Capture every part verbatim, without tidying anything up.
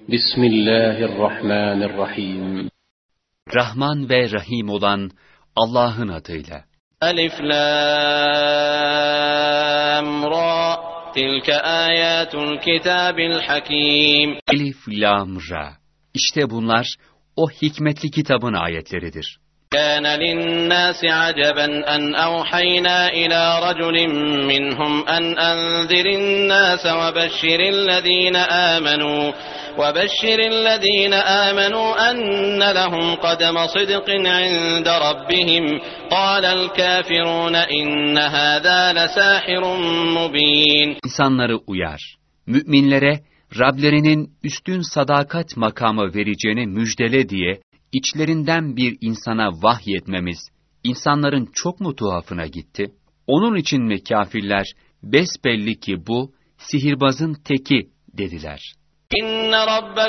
Bismillahirrahmanirrahim. Rahman ve Rahim olan Allah'ın adıyla. Elif Lam Ra. Tilke ayatul kitabil hakim. Elif Lam Ra. İşte bunlar o hikmetli kitabın ayetleridir. كان للناس عجبا أن أوحينا إلى رجل منهم أن أنذر الناس وبشر الذين آمنوا وبشر الذين آمنوا أن لهم قدم صدق عند ربهم قال الكافرون إن هذا لساحر مبين. İnsanları uyar. Müminlere Rablerinin üstün sadakat makamı vereceğini müjdele diye İçlerinden bir insana vahyetmemiz, insanların çok mu tuhafına gitti? Onun için mi kafirler, besbelli ki bu, sihirbazın teki dediler. İnne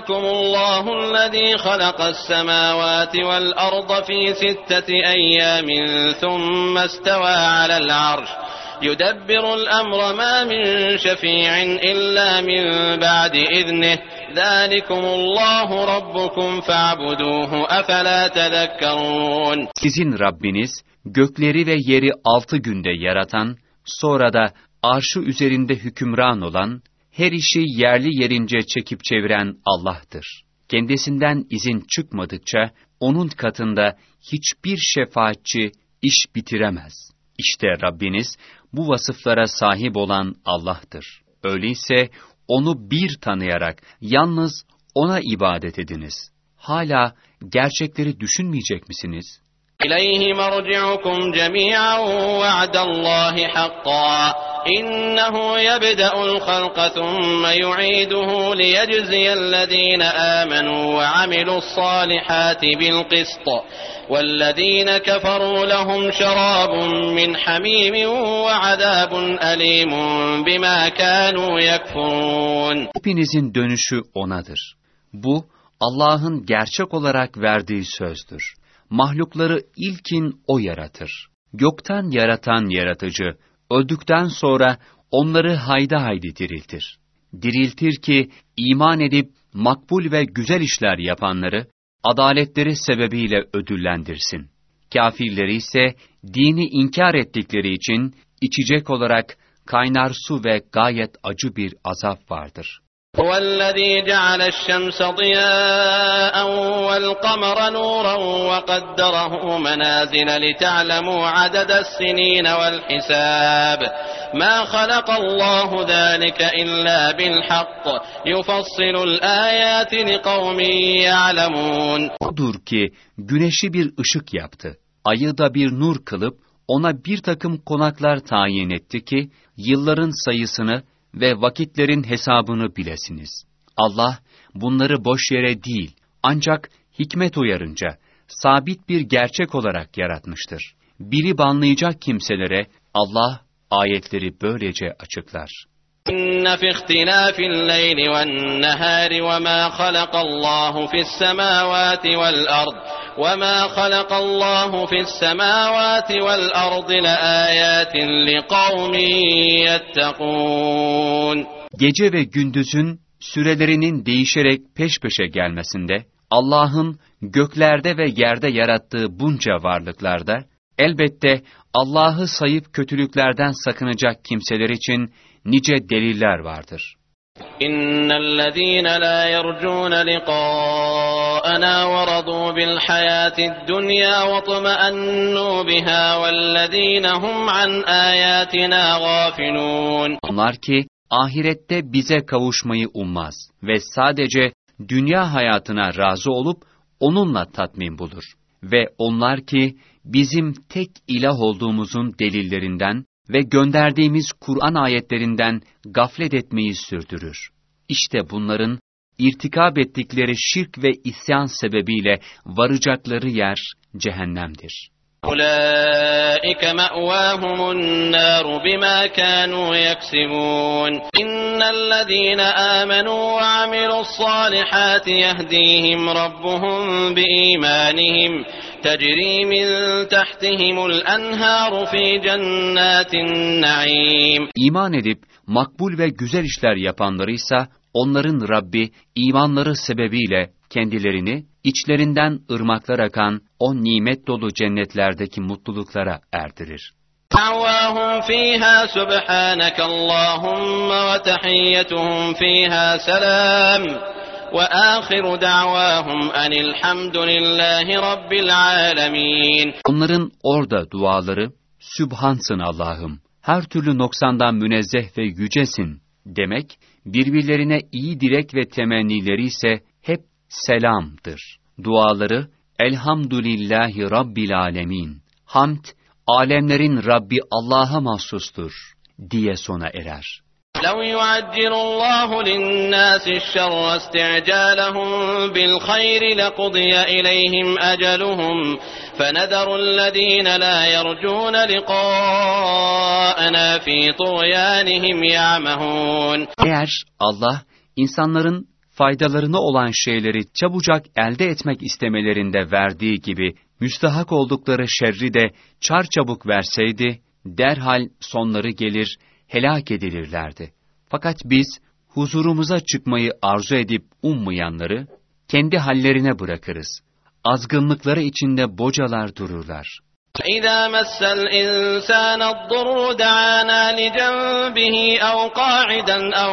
rabbekumullahüllezî halakassemâvâti vel arda fî sitteti eyyâmin thumme istevâ alel arş. يُدَبِّرُ الْأَمْرَ مَا مِنْ شَفِيعٍ إِلَّا مِنْ بَعْدِ إِذْنِهِ ذَٰلِكُمُ اللّٰهُ رَبُّكُمْ فَاعْبُدُوهُ أَفَلَا تَذَكَّرُونَ. Sizin Rabbiniz, gökleri ve yeri altı günde yaratan, sonra da arşı üzerinde hükümran olan, her işi yerli yerince çekip çeviren Allah'tır. Kendisinden izin çıkmadıkça, onun katında hiçbir şefaatçi iş bitiremez. İşte Rabbiniz, bu vasıflara sahip olan Allah'tır. Öyleyse onu bir tanıyarak yalnız ona ibadet ediniz. Hala gerçekleri düşünmeyecek misiniz? İleyhi merci'ukum cemî'an va'dallâhi haqqâ. İnnehu yebde'ul halqa thumme yu'iduhu liyecziyellezîne âmenû ve amilussâlihâti bilqist. وَالَّذ۪ينَ كَفَرُوا لَهُمْ شَرَابٌ مِّنْ حَم۪يمٍ وَعَذَابٌ أَل۪يمٌ بِمَا كَانُوا يَكْفُرُونَ. Hepinizin dönüşü O'nadır. Bu, Allah'ın gerçek olarak verdiği sözdür. Mahlukları ilkin O yaratır. Gökten yaratan yaratıcı, öldükten sonra onları hayda haydi diriltir. Diriltir ki, iman edip makbul ve güzel işler yapanları, adaletleri sebebiyle ödüllendirsin. Kâfirleri ise dini inkar ettikleri için içecek olarak kaynar su ve gayet acı bir azap vardır. هُوَالَّذ۪ي جَعَلَ الشَّمْسَ ضِيَاءً وَالْقَمَرَ نُورًا وَقَدَّرَهُ مَنَازِلَ لِتَعْلَمُوا عَدَدَ السِّنِينَ وَالْحِسَابَ مَا خَلَقَ اللّٰهُ ذَٰلِكَ إِلَّا بِالْحَقِّ يُفَصِّلُ الْآيَاتِ لِقَوْمٍ يَعْلَمُونَ. Odur ki güneşi bir ışık yaptı, ayı da bir nur kılıp ona bir takım konaklar tayin etti ki yılların sayısını ve vakitlerin hesabını bilesiniz. Allah bunları boş yere değil, ancak hikmet uyarınca sabit bir gerçek olarak yaratmıştır. Bilip anlayacak kimselere Allah ayetleri böylece açıklar. İnne fi ihtilafil leyli ven nehari ve ma halakallahu fis semavati vel ard ve ma halakallahu fis semavati vel ard la ayatin liqaumin yettekûn. Gece ve gündüzün sürelerinin değişerek peş peşe gelmesinde, Allah'ın göklerde ve yerde yarattığı bunca varlıklarda, elbette Allah'ı sayıp kötülüklerden sakınacak kimseler için nice deliller vardır. İnnellezîne lâ yercûne liqâ'anâ ve radû bil hayâtid dunyâ ve tıme'annû bihâ vellezîne hum an âyâtinâ gâfilûn. Onlar ki ahirette bize kavuşmayı ummaz ve sadece dünya hayatına razı olup onunla tatmin bulur. Ve onlar ki bizim tek ilah olduğumuzun delillerinden ve gönderdiğimiz Kur'an ayetlerinden gaflet etmeyi sürdürür. İşte bunların irtikab ettikleri şirk ve isyan sebebiyle varacakları yer cehennemdir. أُولَٰئِكَ مَأْوَاهُمُ النَّارُ بِمَا كَانُوا يَكْسِبُونَ إِنَّ الَّذِينَ آمَنُوا وَعَمِلُوا الصَّالِحَاتِ يَهْدِيهِمْ رَبُّهُمْ بِإِيمَانِهِمْ تَجْرِي مِنْ تَحْتِهِمُ الْأَنْهَارُ فِي جَنَّاتِ النَّعِيمِ. İman edip makbul ve güzel işler yapanları ise onların Rabbi imanları sebebiyle kendilerini içlerinden ırmaklar akan o nimet dolu cennetlerdeki mutluluklara erdirir. دعواهم فيها سبحانك اللهم وتحيتهم فيها سلام وآخر دعواهم أن الحمد لله رب العالمين. Onların orada duaları, Sübhansın Allah'ım, her türlü noksandan münezzeh ve yücesin demek, birbirlerine iyi dilek ve temennileri ise hep selamdır. Duaları, Elhamdülillahi Rabbil Alemin, hamd, alemlerin Rabbi Allah'a mahsustur diye sona erer. لو يعجل الله للناس الشر استعجالهم بالخير لقضي إليهم أجلهم فنذر الذين لا يرجون لقاءنا في طغيانهم يعمهون. Eğer Allah insanların faydalarına olan şeyleri çabucak elde etmek istemelerinde verdiği gibi müstahak oldukları şerri de çarçabuk verseydi, derhal sonları gelir, helak edilirlerdi. Fakat biz, huzurumuza çıkmayı arzu edip ummayanları, kendi hallerine bırakırız. Azgınlıkları içinde bocalar dururlar. إذا مس الإنسان الضر دعانا لجنبه أو قاعدا أو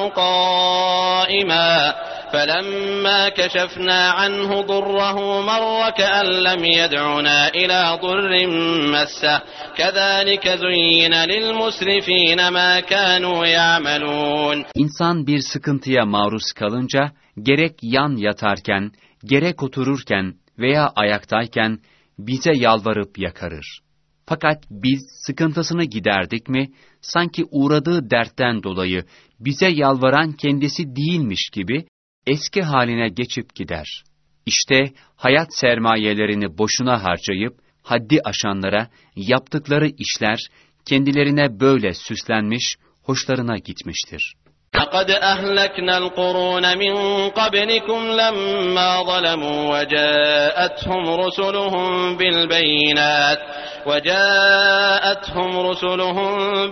قائما فلما كشفنا عنه ضره مر كأن لم يدعنا إلى ضر مسه كذلك زين للمسرفين ما كانوا يعملون. İnsan bir sıkıntıya maruz kalınca, gerek yan yatarken, gerek otururken veya ayaktayken, bize yalvarıp yakarır. Fakat biz sıkıntısını giderdik mi, sanki uğradığı dertten dolayı bize yalvaran kendisi değilmiş gibi eski haline geçip gider. İşte hayat sermayelerini boşuna harcayıp haddi aşanlara yaptıkları işler kendilerine böyle süslenmiş, hoşlarına gitmiştir. لقد أهلكنا القرون من قبلكم لما ظلموا وجاءتهم رسلهم بالبينات وجاءتهم رسلهم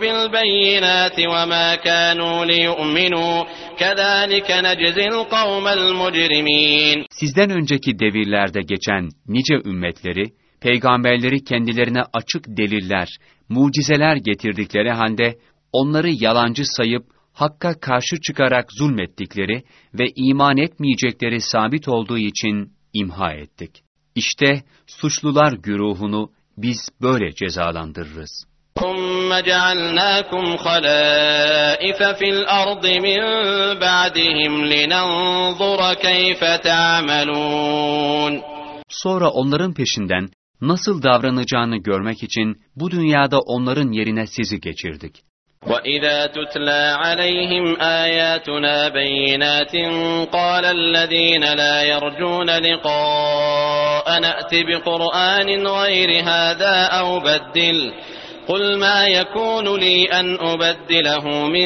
بالبينات وما كانوا ليؤمنوا كذلك نجزي القوم المجرمين. Sizden önceki devirlerde geçen nice ümmetleri, peygamberleri kendilerine açık deliller, mucizeler getirdikleri halde onları yalancı sayıp Hakka karşı çıkarak zulmettikleri ve iman etmeyecekleri sabit olduğu için imha ettik. İşte suçlular güruhunu biz böyle cezalandırırız. ثُمَّ جَعَلْنَاكُمْ خَلَائِفَ فِي الْأَرْضِ مِنْ بَعْدِهِمْ لِنَنْظُرَ كَيْفَ تَعْمَلُونَ. Sonra onların peşinden nasıl davranacağını görmek için bu dünyada onların yerine sizi geçirdik. وَإِذَا تُتْلَى عَلَيْهِمْ آيَاتُنَا بَيِّنَاتٍ قَالَ الَّذِينَ لَا يَرْجُونَ لِقَاءَنَا ائْتِ بِقُرْآنٍ غَيْرِ هَذَا أَوْ بَدِّلْهُ قُلْ مَا يَكُونُ لِي أَنْ أُبَدِّلَهُ مِنْ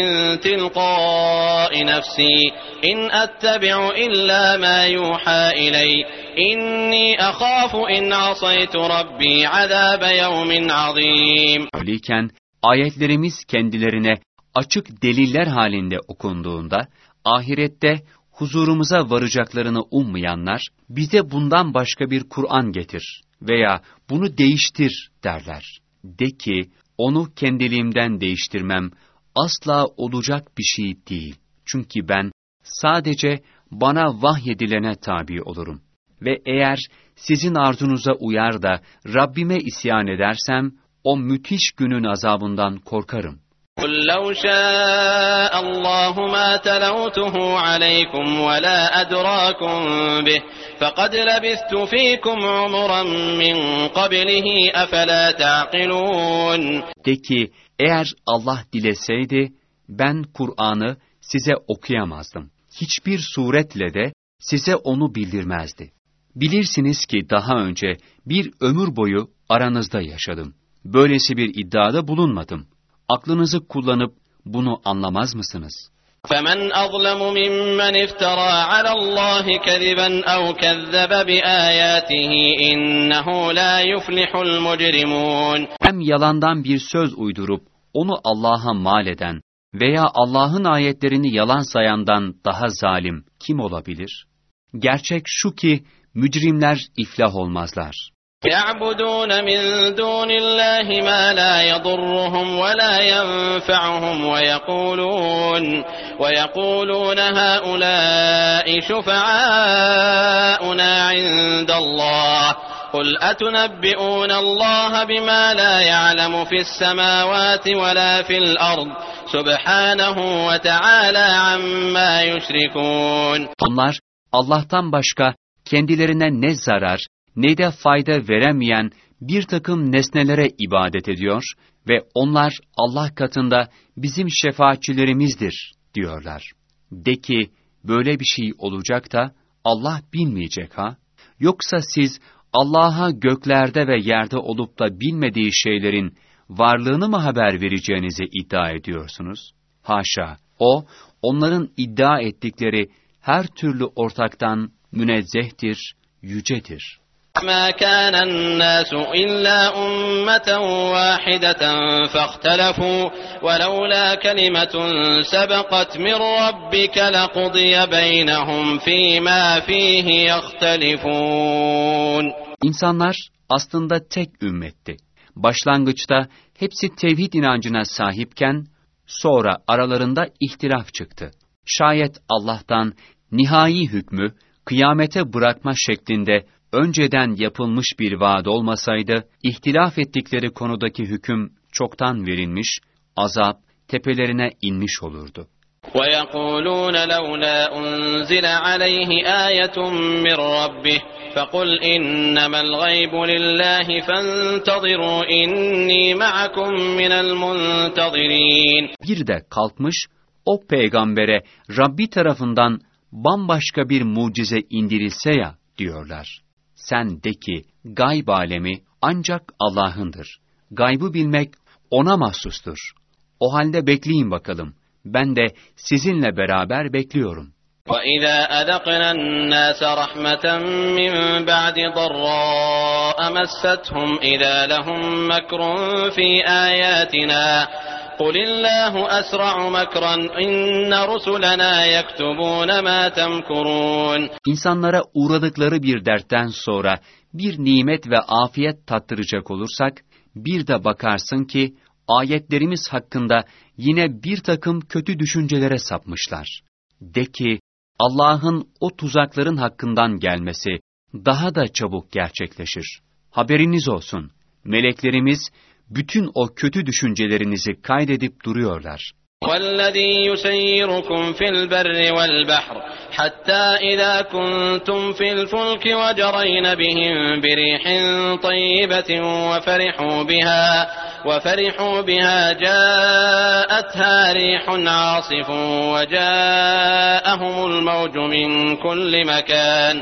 تِلْقَاءِ نَفْسِي إِنْ أَتَّبِعُ إِلَّا مَا يُوحَى إِلَيَّ إِنِّي أَخَافُ إِنْ عَصَيْتُ رَبِّي عَذَابَ يَوْمٍ عَظِيمٍ. Öyleyken ayetlerimiz kendilerine açık deliller halinde okunduğunda, ahirette huzurumuza varacaklarını ummayanlar, bize bundan başka bir Kur'an getir veya bunu değiştir derler. De ki, onu kendiliğimden değiştirmem asla olacak bir şey değil. Çünkü ben sadece bana vahyedilene tabi olurum. Ve eğer sizin arzunuza uyar da Rabbime isyan edersem, o müthiş günün azabından korkarım. قُلْ لَوْ شَاءَ اللّٰهُ مَا تَلَوْتُهُ عَلَيْكُمْ وَلَا أَدْرَاكُمْ بِهِ فَقَدْ لَبِثْتُ ف۪يكُمْ عُمُرًا مِّنْ قَبْلِهِ أَفَلَا تَعْقِلُونَ. De ki, eğer Allah dileseydi, ben Kur'an'ı size okuyamazdım. Hiçbir suretle de size onu bildirmezdi. Bilirsiniz ki daha önce bir ömür boyu aranızda yaşadım. Böylesi bir iddiada bulunmadım. Aklınızı kullanıp bunu anlamaz mısınız? فَمَنْ أَظْلَمُ مِمَّنِ افْتَرَى عَلَى اللّٰهِ كَذِبًا أَوْ كَذَّبَ بِآيَاتِهِ إِنَّهُ لَا يُفْلِحُ الْمُجْرِمُونَ. Hem yalandan bir söz uydurup onu Allah'a mal eden veya Allah'ın ayetlerini yalan sayandan daha zalim kim olabilir? Gerçek şu ki, mücrimler iflah olmazlar. يَعْبُدُونَ مِنْ دُونِ اللّٰهِ مَا لَا يَضُرُّهُمْ وَلَا يَنْفَعُهُمْ وَيَقُولُونَ وَيَقُولُونَ هَؤُلَاءِ شُفَعَاؤُنَا عِنْدَ اللّٰهِ قُلْ أَتُنَبِّئُونَ اللّٰهَ بِمَا لَا يَعْلَمُ فِي السَّمَاوَاتِ وَلَا فِي الْأَرْضِ سُبْحَانَهُ وَتَعَالَى عَمَّا يُشْرِكُونَ. Onlar Allah'tan başka kendilerine ne zarar ne de fayda veremeyen bir takım nesnelere ibadet ediyor ve onlar Allah katında bizim şefaatçilerimizdir diyorlar. De ki, böyle bir şey olacak da Allah bilmeyecek ha? Yoksa siz Allah'a göklerde ve yerde olup da bilmediği şeylerin varlığını mı haber vereceğinizi iddia ediyorsunuz? Haşa, o, onların iddia ettikleri her türlü ortaktan münezzehtir, yücedir. مَا كَانَ النَّاسُ إِلَّا أُمَّةً وَاحِدَةً فَاخْتَلَفُوا وَلَوْلَا كَلِمَةٌ سَبَقَتْ مِنْ رَبِّكَ لَقُضِيَ بَيْنَهُمْ فِيمَا فِيهِ يَخْتَلِفُونَ. İnsanlar aslında tek ümmetti. Başlangıçta hepsi tevhid inancına sahipken, sonra aralarında ihtilaf çıktı. Şayet Allah'tan nihai hükmü kıyamete bırakma şeklinde önceden yapılmış bir vaad olmasaydı, ihtilaf ettikleri konudaki hüküm çoktan verilmiş, azap tepelerine inmiş olurdu. وَيَقُولُونَ لَوْلَا أُنْزِلَ عَلَيْهِ آيَةٌ مِّن رَّبِّهِ فَقُلْ إِنَّمَا الْغَيْبُ لِلَّهِ فَانْتَظِرُوا إِنِّي مَعَكُمْ مِنَ الْمُنْتَظِرِينَ. Bir de kalkmış, o peygambere Rabbi tarafından bambaşka bir mucize indirilse ya, diyorlar. Sen de ki, gayb alemi ancak Allah'ındır. Gaybı bilmek ona mahsustur. O halde bekleyin bakalım. Ben de sizinle beraber bekliyorum. وَإِذَا أَذَقْنَا النَّاسَ رَحْمَةً مِّن بَعْدِ ضَرَّاءَ مَسَّتْهُمْ إِذَا لَهُم مَّكْرٌ فِي آيَاتِنَا قُلِ اللَّهُ أَسْرَعُ مَكْرًا إِنَّ رُسُلَنَا يَكْتُبُونَ مَا تَمْكُرُونَ. İnsanlara uğradıkları bir dertten sonra bir nimet ve afiyet tattıracak olursak, bir de bakarsın ki ayetlerimiz hakkında yine bir takım kötü düşüncelere sapmışlar. De ki, Allah'ın o tuzakların hakkından gelmesi daha da çabuk gerçekleşir. Haberiniz olsun, meleklerimiz bütün o kötü düşüncelerinizi kaydedip duruyorlar. وَالَّذِي يُسَيِّرُكُمْ فِي الْبَرِّ وَالْبَحْرِ حَتَّى إِذَا كُنْتُمْ فِي الْفُلْكِ وَجَرَيْنَ بِهِمْ بِرِيحٍ طَيِّبَةٍ وَفَرِحُوا بِهَا وَفَرِحُوا بِهَا جَاءَتْهَا رِيحٌ عَاصِفٌ وَجَاءَهُمُ الْمَوْجُ مِنْ كُلِّ مَكَانٍ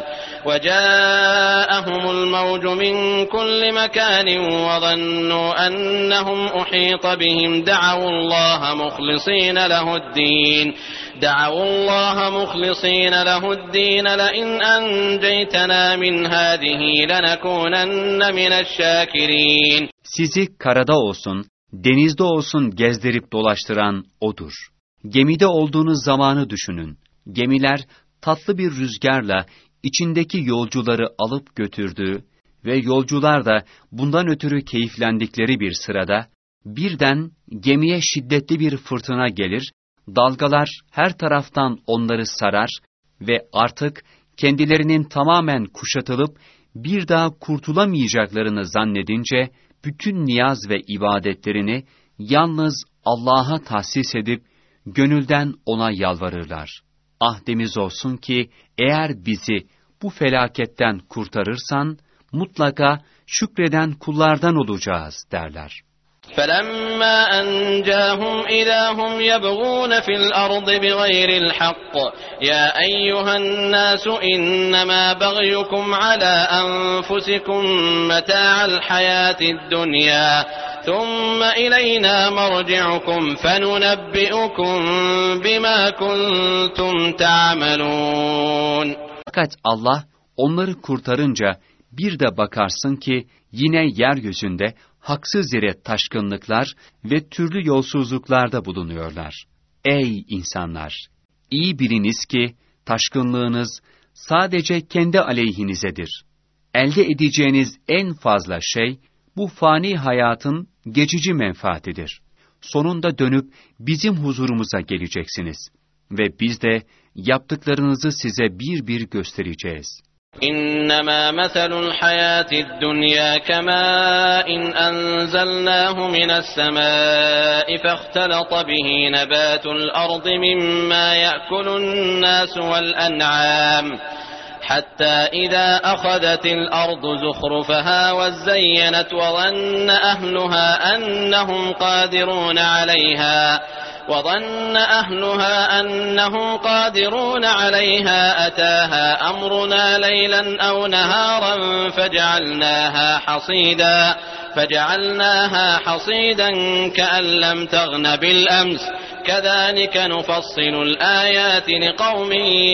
وَجَاءَهُمُ الْمَوْجُ مِنْ كُلِّ مَكَانٍ وَظَنُّوا أَنَّهُمْ أُحِيطَ بِهِمْ دَعَوُا اللَّهَ مُخْلِصِينَ لَهُ الدِّينَ دَعَوُا اللَّهَ مُخْلِصِينَ لَهُ الدِّينَ لَئِنْ أَنْجَيْتَنَا مِنْ هَذِهِ لَنَكُونَنَّ مِنَ الشَّاكِرِينَ. Sizi karada olsun, denizde olsun gezdirip dolaştıran O'dur. Gemide olduğunuz zamanı düşünün. Gemiler tatlı bir rüzgarla içindeki yolcuları alıp götürdüğü ve yolcular da bundan ötürü keyiflendikleri bir sırada, birden gemiye şiddetli bir fırtına gelir, dalgalar her taraftan onları sarar ve artık kendilerinin tamamen kuşatılıp bir daha kurtulamayacaklarını zannedince, bütün niyaz ve ibadetlerini yalnız Allah'a tahsis edip, gönülden O'na yalvarırlar. Ahdimiz olsun ki, eğer bizi bu felaketten kurtarırsan, mutlaka şükreden kullardan olacağız derler. فَلَمَّا أَنْجَاهُمْ إِذَا هُمْ يَبْغُونَ فِي الْأَرْضِ بِغَيْرِ الْحَقِّ يَا أَيُّهَا النَّاسُ إِنَّمَا بَغْيُكُمْ عَلَى أَنفُسِكُمْ مَتَاعَ الْحَيَاةِ الدُّنْيَا ثُمَّ إِلَيْنَا مَرْجِعُكُمْ فَنُنَبِّئُكُمْ بِمَا كُنْتُمْ تَعْمَلُونَ. Fakat Allah onları kurtarınca bir de bakarsın ki yine yeryüzünde haksız yere taşkınlıklar ve türlü yolsuzluklarda bulunuyorlar. Ey insanlar! İyi biliniz ki taşkınlığınız sadece kendi aleyhinizedir. Elde edeceğiniz en fazla şey bu fani hayatın geçici menfaatidir. Sonunda dönüp bizim huzurumuza geleceksiniz ve biz de yaptıklarınızı size bir bir göstereceğiz. إنما مثل الحياة الدنيا كماء أنزلناه من السماء فاختلط به نبات الأرض مما يأكل الناس والأنعام حتى إذا أخذت الأرض زخرفها وزينت وظن أهلها أنهم قادرون عليها وظن أهلها أنهم قادرون عليها أتاها أمرنا ليلا أو نهارا فجعلناها حصيدا فجعلناها حصيدا كأن لم تغن بالأمس كذلك نفصل الآيات لقوم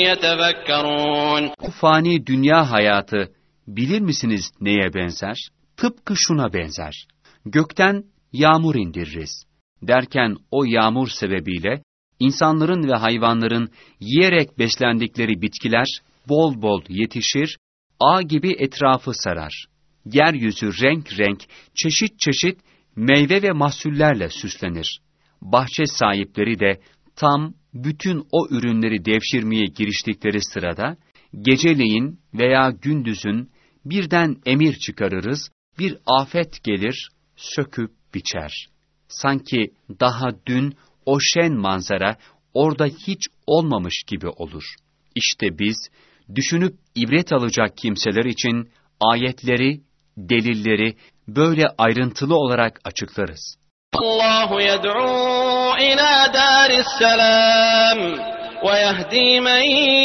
يتفكرون. Bu fani dünya hayatı bilir misiniz neye benzer? Tıpkı şuna benzer. Gökten yağmur indiririz. Derken o yağmur sebebiyle insanların ve hayvanların yiyerek beslendikleri bitkiler bol bol yetişir, ağ gibi etrafı sarar. Yeryüzü renk renk, çeşit çeşit meyve ve mahsullerle süslenir. Bahçe sahipleri de tam bütün o ürünleri devşirmeye giriştikleri sırada, geceleyin veya gündüzün birden emir çıkarırız, bir afet gelir, söküp biçer. Sanki daha dün o şen manzara orada hiç olmamış gibi olur. İşte biz, düşünüp ibret alacak kimseler için ayetleri, delilleri böyle ayrıntılı olarak açıklarız. Allahu yed'u ila daris selam ve yehdi men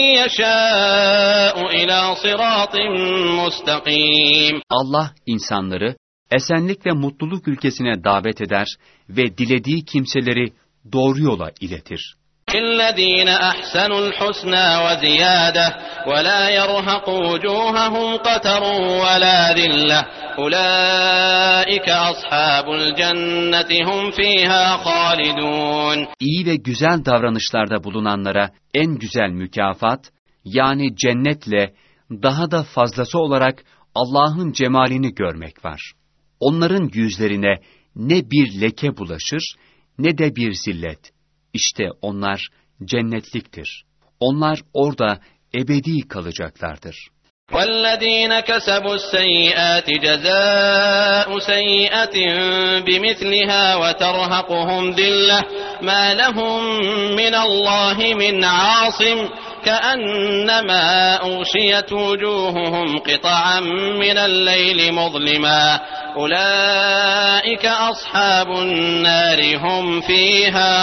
yeşâ'u ila sıratin mustakim. Allah insanları esenlik ve mutluluk ülkesine davet eder ve dilediği kimseleri doğru yola iletir. لِلَّذ۪ينَ أَحْسَنُوا الْحُسْنَى وَزِيَادَةً وَلَا يَرْهَقُ وُجُوهَهُمْ قَتَرٌ وَلَا ذِلَّةٌ أُولَٰئِكَ أَصْحَابُ الْجَنَّةِ هُمْ ف۪يهَا خَالِدُونَ. İyi ve güzel davranışlarda bulunanlara en güzel mükafat, yani cennetle daha da fazlası olarak Allah'ın cemalini görmek var. Onların yüzlerine ne bir leke bulaşır, ne de bir zillet. İşte onlar cennetliktir. Onlar orada ebedi kalacaklardır. وَالَّذ۪ينَ كَسَبُوا السَّيِّئَاتِ جَزَاءُ سَيِّئَةٍ بِمِثْلِهَا وَتَرْهَقُهُمْ ذِلَّةٌ مَا لَهُمْ مِنَ اللّٰهِ مِنْ عَاصِمٍ كَأَنَّمَا أُغْشِيَتْ وُجُوهُهُمْ قِطَعًا مِنَ اللَّيْلِ مُظْلِمًا أُولَٰئِكَ أَصْحَابُ النَّارِ هُمْ ف۪يهَا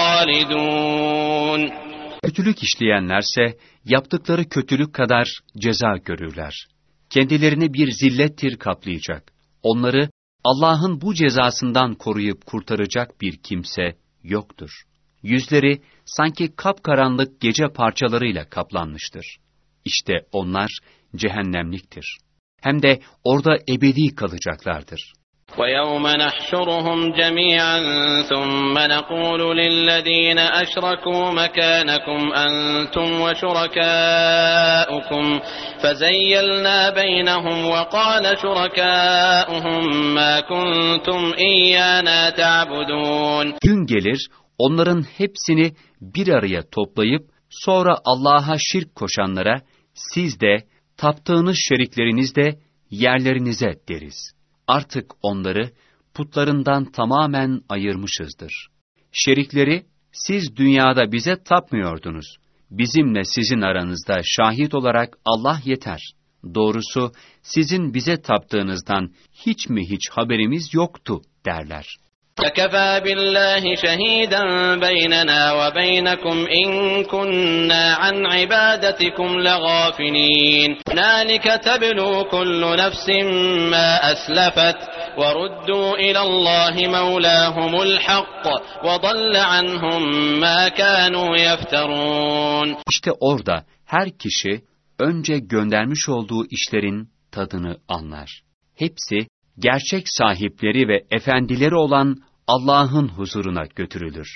خَالِدُونَ. Kötülük işleyenlerse yaptıkları kötülük kadar ceza görürler. Kendilerini bir zillettir kaplayacak. Onları Allah'ın bu cezasından koruyup kurtaracak bir kimse yoktur. Yüzleri sanki kapkaranlık gece parçalarıyla kaplanmıştır. İşte onlar cehennemliktir. Hem de orada ebedi kalacaklardır. وَيَوْمَ نَحْشُرُهُمْ جَمِيعًا ثُمَّ نَقُولُ لِلَّذ۪ينَ أَشْرَكُوا مَكَانَكُمْ أَنْتُمْ وَشُرَكَاؤُكُمْ فَزَيَّلْنَا بَيْنَهُمْ وَقَالَ شُرَكَاؤُهُمْ مَا كُنْتُمْ إِيَّانَا تَعْبُدُونَ. Gün gelir, onların hepsini bir araya toplayıp, sonra Allah'a şirk koşanlara, siz de, taptığınız şerikleriniz de yerlerinize deriz. Artık onları putlarından tamamen ayırmışızdır. Şerikleri, siz dünyada bize tapmıyordunuz. Bizimle sizin aranızda şahit olarak Allah yeter. Doğrusu sizin bize taptığınızdan hiç mi hiç haberimiz yoktu derler. فَكَفَى بِاللّٰهِ شَه۪يدًا بَيْنَنَا وَبَيْنَكُمْ اِنْ كُنَّا عَنْ عِبَادَتِكُمْ لَغَافِلِينَ هُنَالِكَ تَبْلُو كُلُّ نَفْسٍ مَا أَسْلَفَتْ وَرُدُّوا إِلَى اللّٰهِ مَوْلَاهُمُ الْحَقِّ وَضَلَّ عَنْهُمْ مَا كَانُوا يَفْتَرُونَ. İşte orada her kişi önce göndermiş olduğu işlerin tadını anlar. Hepsi gerçek sahipleri ve efendileri olan Allah'ın huzuruna götürülür.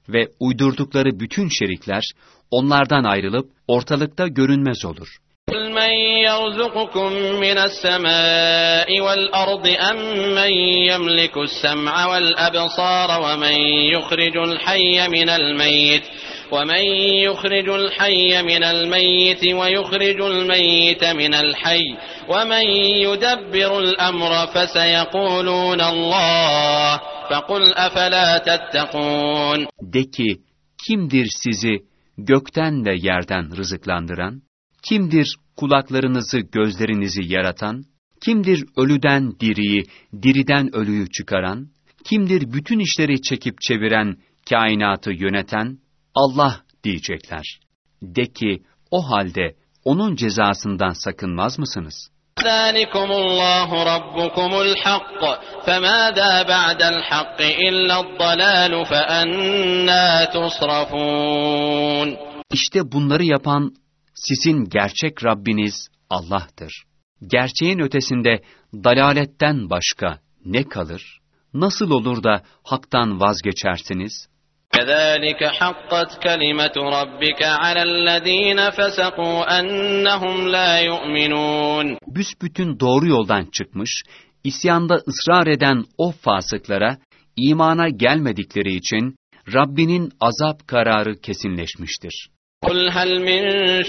ve uydurdukları bütün şerikler onlardan ayrılıp ortalıkta görünmez olur. قُلْ مَنْ يَرْزُقُكُمْ مِنَ السَّمَاءِ وَالْأَرْضِ أَمَّنْ يَمْلِكُ السَّمْعَ وَالْأَبْصَارَ وَمَنْ يُخْرِجُ الْحَيَّ مِنَ الْمَيِّتِ وَمَنْ يُخْرِجُ الْحَيَّ مِنَ الْمَيِّتِ وَيُخْرِجُ الْمَيِّتَ مِنَ الْحَيِّ وَمَنْ يُدَبِّرُ الْأَمْرَ فَسَيَقُولُونَ اللّٰهُ فَقُلْ أَفَلَا تَتَّقُونَ. De ki, kimdir sizi gökten ve yerden rızıklandıran? Kimdir kulaklarınızı, gözlerinizi yaratan? Kimdir ölüden diriyi, diriden ölüyü çıkaran? Kimdir bütün işleri çekip çeviren, kainatı yöneten? Allah diyecekler. De ki, o halde onun cezasından sakınmaz mısınız? ذَٰلِكُمُ اللّٰهُ رَبُّكُمُ الْحَقِّ فَمَاذَا بَعْدَ الْحَقِّ إِلَّا الضَّلَالُ فَأَنَّا تُصْرَفُونَ. İşte bunları yapan sizin gerçek Rabbiniz Allah'tır. Gerçeğin ötesinde dalaletten başka ne kalır? Nasıl olur da haktan vazgeçersiniz? كَذَٰلِكَ حَقَّتْ كَلِمَةُ رَبِّكَ عَلَى الَّذ۪ينَ فَسَقُوا أَنَّهُمْ لَا يُؤْمِنُونَ. Büsbütün doğru yoldan çıkmış, isyanda ısrar eden o fasıklara, imana gelmedikleri için Rabbinin azap kararı kesinleşmiştir. قُلْ هَلْ مِنْ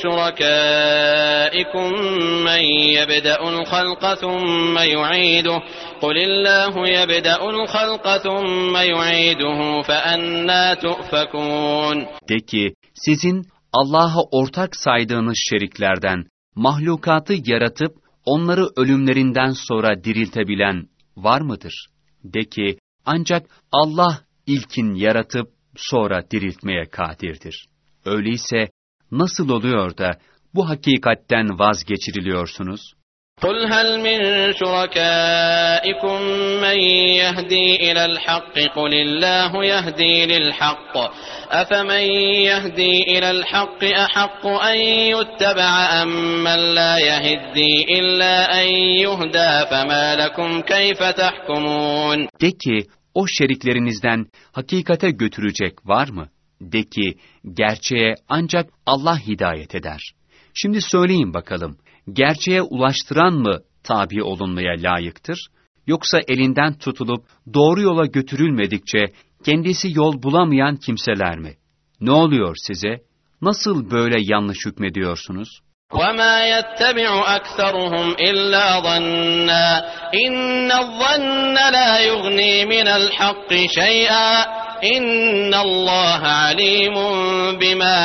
شُرَكَائِكُمْ مَنْ يَبْدَأُ الْخَلْقَ ثُمَّ يُعِيدُهُ قُلِ اللّٰهُ يَبْدَأُ الْخَلْقَ ثُمَّ يُعِيدُهُ فَأَنَّا تُؤْفَكُونَ. De ki, sizin Allah'a ortak saydığınız şeriklerden mahlukatı yaratıp onları ölümlerinden sonra diriltebilen var mıdır? De ki, ancak Allah ilkin yaratıp sonra diriltmeye kadirdir. Öyleyse nasıl oluyor da bu hakikatten vazgeçiriliyorsunuz? قُلْ هَلْ مِنْ شُرَكَائِكُمْ مَنْ يَهْدِي إِلَى الْحَقِّ قُلِ اللّٰهُ يَهْدِي لِلْحَقِّ أَفَمَنْ يَهْدِي إِلَى الْحَقِّ أَحَقُّ أَنْ يُتَّبَعَ أَمَّنْ لَا يَهِدِّي إِلَّا أَنْ يُهْدَى فَمَا لَكُمْ كَيْفَ تَحْكُمُونَ. De ki, o şeriklerinizden hakikate götürecek var mı? De ki, gerçeğe ancak Allah hidayet eder. Şimdi söyleyin bakalım, gerçeğe ulaştıran mı tabi olunmaya layıktır? Yoksa elinden tutulup doğru yola götürülmedikçe kendisi yol bulamayan kimseler mi? Ne oluyor size? Nasıl böyle yanlış hükmediyorsunuz? وَمَا يَتَّبِعُ أَكْثَرُهُمْ إِلَّا ظَنًّا إِنَّ الظَّنَّ لَا يُغْنِي مِنَ الْحَقِّ شَيْئًا إِنَّ اللّٰهَ عَلِيمٌ بِمَا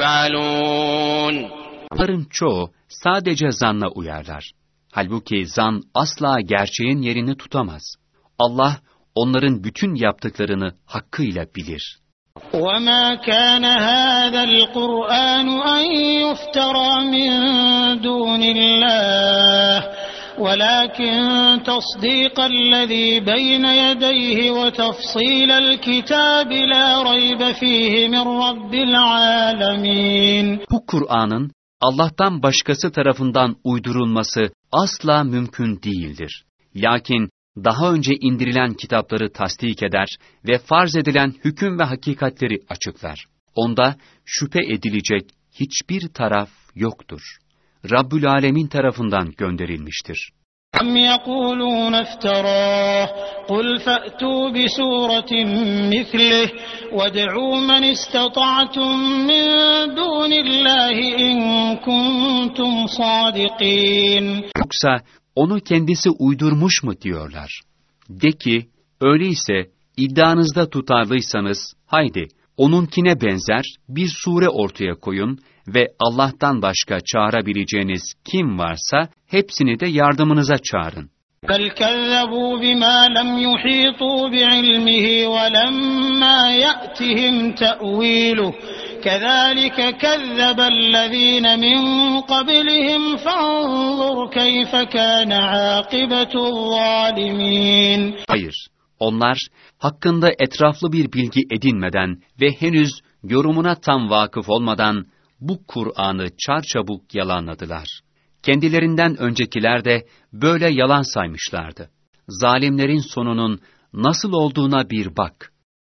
يَفْعَلُونَ. Onların çoğu sadece zanla uyarlar. Halbuki zan asla gerçeğin yerini tutamaz. Allah onların bütün yaptıklarını hakkıyla bilir. وَمَا كَانَ هَذَا الْقُرْآنُ أَنْ يُفْتَرَى مِنْ دُونِ اللّٰهِ وَلَكِنْ تَصْدِيقَ الَّذ۪ي بَيْنَ يَدَيْهِ وَتَفْصِيلَ الْكِتَابِ لَا رَيْبَ ف۪يهِ مِنْ رَبِّ الْعَالَمِينَ. Bu Kur'an'ın Allah'tan başkası tarafından uydurulması asla mümkün değildir. Lakin daha önce indirilen kitapları tasdik eder ve farz edilen hüküm ve hakikatleri açıklar. Onda şüphe edilecek hiçbir taraf yoktur. Rabbül Alemin tarafından gönderilmiştir. أَمْ يَقُولُونَ افْتَرَاهُ قُلْ فَأْتُوا بِسُورَةٍ مِثْلِهِ وَادْعُوا مَنِ اسْتَطَعْتُم مِّن دُونِ اللّٰهِ إِن كُنتُمْ صَادِقِينَ. Yoksa onu kendisi uydurmuş mu diyorlar? De ki, öyleyse iddianızda tutarlıysanız, haydi onunkine benzer bir sure ortaya koyun ve Allah'tan başka çağırabileceğiniz kim varsa hepsini de yardımınıza çağırın. بَلْ كَذَّبُوا بِمَا لَمْ يُحِيطُوا بِعِلْمِهِ وَلَمَّا يَأْتِهِمْ تَأْوِيلُهُ كَذَٰلِكَ كَذَّبَ الَّذ۪ينَ مِنْ قَبْلِهِمْ فَانظُرْ كَيْفَ كَانَ عَاقِبَةُ الظَّالِمِينَ. Hayır, onlar hakkında etraflı bir bilgi edinmeden ve henüz yorumuna tam vakıf olmadan bu Kur'an'ı çarçabuk yalanladılar. Kendilerinden öncekiler de böyle yalan saymışlardı. Zalimlerin sonunun nasıl olduğuna bir bak.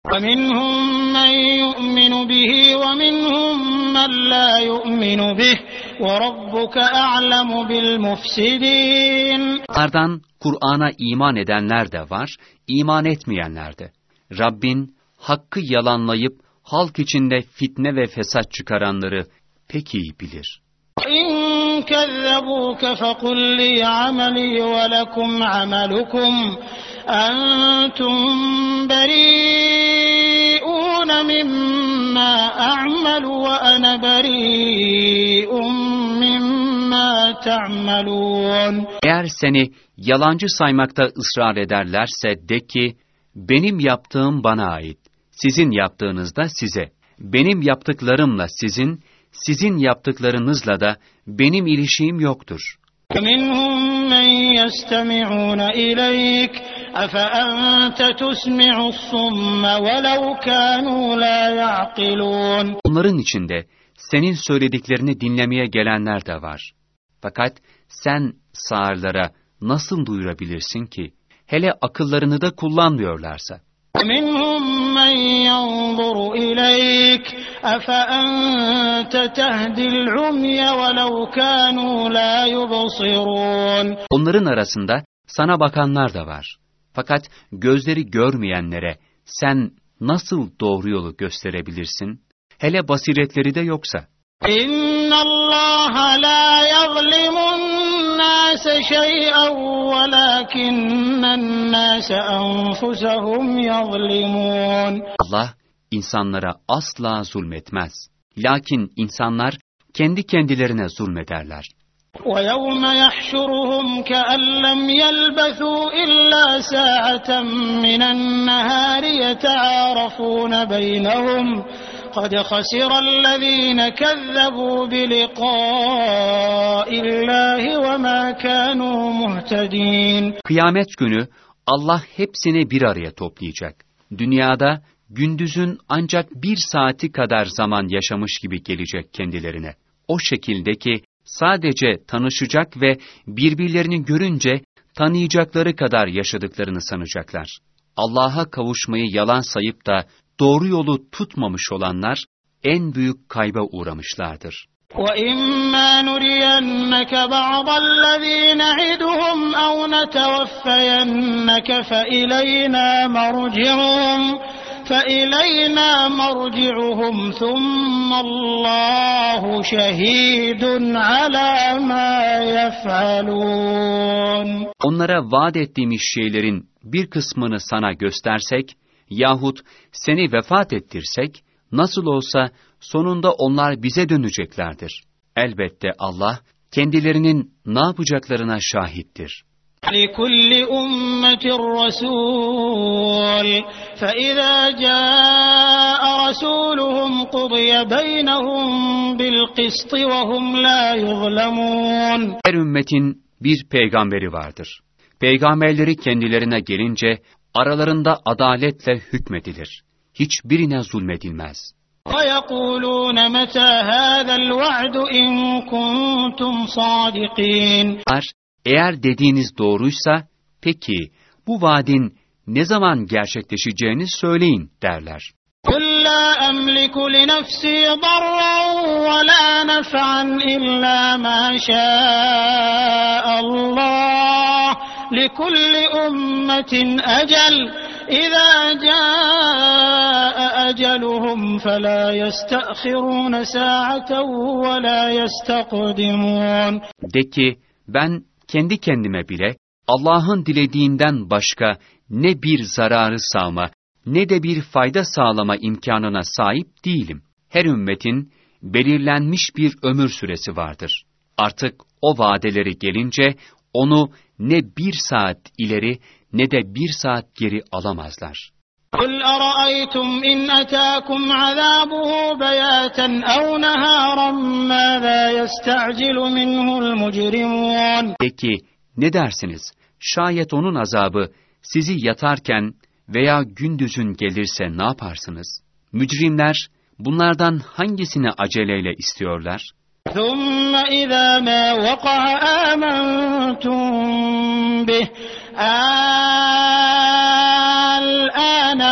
وَمِنْهُمْ مَنْ يُؤْمِنُ بِهِ وَمِنْهُمْ مَنْ لَا يُؤْمِنُ بِهِ وَرَبُّكَ أَعْلَمُ بِالْمُفْسِدِينَ. Onlardan Kur'an'a iman edenler de var, iman etmeyenler de. Rabbin hakkı yalanlayıp halk içinde fitne ve fesat çıkaranları pek iyi bilir. إِنْ كَذَّبُوكَ فَقُلْ لِي عَمَلِي وَلَكُمْ عَمَلُكُمْ أَنْتُمْ بَرِيئُونَ مِمَّا أَعْمَلُ وَأَنَا بَرِيءٌ مِمَّا تَعْمَلُونَ. Eğer seni yalancı saymakta ısrar ederlerse de ki, benim yaptığım bana ait, sizin yaptığınız da size, benim yaptıklarımla sizin, sizin yaptıklarınızla da benim ilişiğim yoktur. وَمِنْهُمْ مَنْ يَسْتَمِعُونَ إِلَيْكَ أَفَأَنْتَ تُسْمِعُ الصُّمَّ وَلَوْ كَانُوا لَا يَعْقِلُونَ. Onların içinde senin söylediklerini dinlemeye gelenler de var. Fakat sen sağırlara nasıl duyurabilirsin ki? Hele akıllarını da kullanmıyorlarsa. وَمِنْهُمْ مَنْ يَنْظُرُ إِلَيْكَ أَفَأَنْتَ تَهْدِي الْعُمْيَ وَلَوْ كَانُوا لَا يُبْصِرُونَ. Onların arasında sana bakanlar da var. Fakat gözleri görmeyenlere sen nasıl doğru yolu gösterebilirsin? Hele basiretleri de yoksa. إِنَّ اللّٰهَ لَا يَظْلِمُ النَّاسَ شَيْئًا وَلَكِنَّ النَّاسَ أَنفُسَهُمْ يَظْلِمُونَ. Allah insanlara asla zulmetmez. Lakin insanlar kendi kendilerine zulmederler. وَيَوْمَ يَحْشُرُهُمْ كَأَنْ لَمْ يَلْبَثُوا إِلَّا سَاعَةً مِنَ النَّهَارِ يَتَعَارَفُونَ بَيْنَهُمْ قَدْ خَسِرَ الَّذ۪ينَ كَذَّبُوا بِلِقَاءِ اللّٰهِ وَمَا كَانُوا مُهْتَد۪ينَ. Kıyamet günü Allah hepsini bir araya toplayacak. Dünyada gündüzün ancak bir saati kadar zaman yaşamış gibi gelecek kendilerine. O şekilde ki sadece tanışacak ve birbirlerini görünce tanıyacakları kadar yaşadıklarını sanacaklar. Allah'a kavuşmayı yalan sayıp da doğru yolu tutmamış olanlar en büyük kayba uğramışlardır. وَإِمَّا نُرِيَنَّكَ بَعْضَ الَّذ۪ي نَعِدُهُمْ أَوْ نَتَوَفَّيَنَّكَ فَإِلَيْنَا مَرْجِعُهُمْ فَإِلَيْنَا مَرْجِعُهُمْ ثُمَّ اللّٰهُ شَهِيدٌ عَلَى مَا يَفْعَلُونَ. Onlara vaat ettiğimiz şeylerin bir kısmını sana göstersek yahut seni vefat ettirsek, nasıl olsa sonunda onlar bize döneceklerdir. Elbette Allah kendilerinin ne yapacaklarına şahittir. لِكُلِّ أُمَّةٍ رَسُولٌ فَإِذَا جَاءَ رَسُولُهُمْ قُضِيَ بَيْنَهُمْ بِالْقِسْطِ وَهُمْ لَا يُظْلَمُونَ. Her ümmetin bir peygamberi vardır. Peygamberleri kendilerine gelince aralarında adaletle hükmedilir. Hiçbirine zulmedilmez. وَيَقُولُونَ مَتَى هَذَا الْوَعْدُ إِنْ كُنْتُمْ صَادِقِينَ. Eğer dediğiniz doğruysa, peki bu vaadin ne zaman gerçekleşeceğini söyleyin derler. قُلْ لَا أَمْلِكُ لِنَفْسِي ضَرًّا وَلَا نَفْعًا إِلَّا مَا شَاءَ اللّٰهُ لِكُلِّ أُمَّةٍ أَجَلٌ إِذَا جَاءَ أَجَلُهُمْ فَلَا يَسْتَأْخِرُونَ سَاعَةً وَلَا يَسْتَقْدِمُونَ. De ki, ben kendi kendime bile Allah'ın dilediğinden başka ne bir zararı sağma, ne de bir fayda sağlama imkanına sahip değilim. Her ümmetin belirlenmiş bir ömür süresi vardır. Artık o vadeleri gelince onu ne bir saat ileri ne de bir saat geri alamazlar. قُلْ أَرَأَيْتُمْ إِنْ أَتَاكُمْ عَذَابُهُ بَيَاتًا أَوْ نَهَارًا مَاذَا يَسْتَعْجِلُ مِنْهُ الْمُجْرِمُونَ. De ki, ne dersiniz? Şayet onun azabı sizi yatarken veya gündüzün gelirse ne yaparsınız? Mücrimler bunlardan hangisini aceleyle istiyorlar? ثُمَّ إِذَا مَا وَقَعَ آمَنْتُمْ بِهِ الآن وقد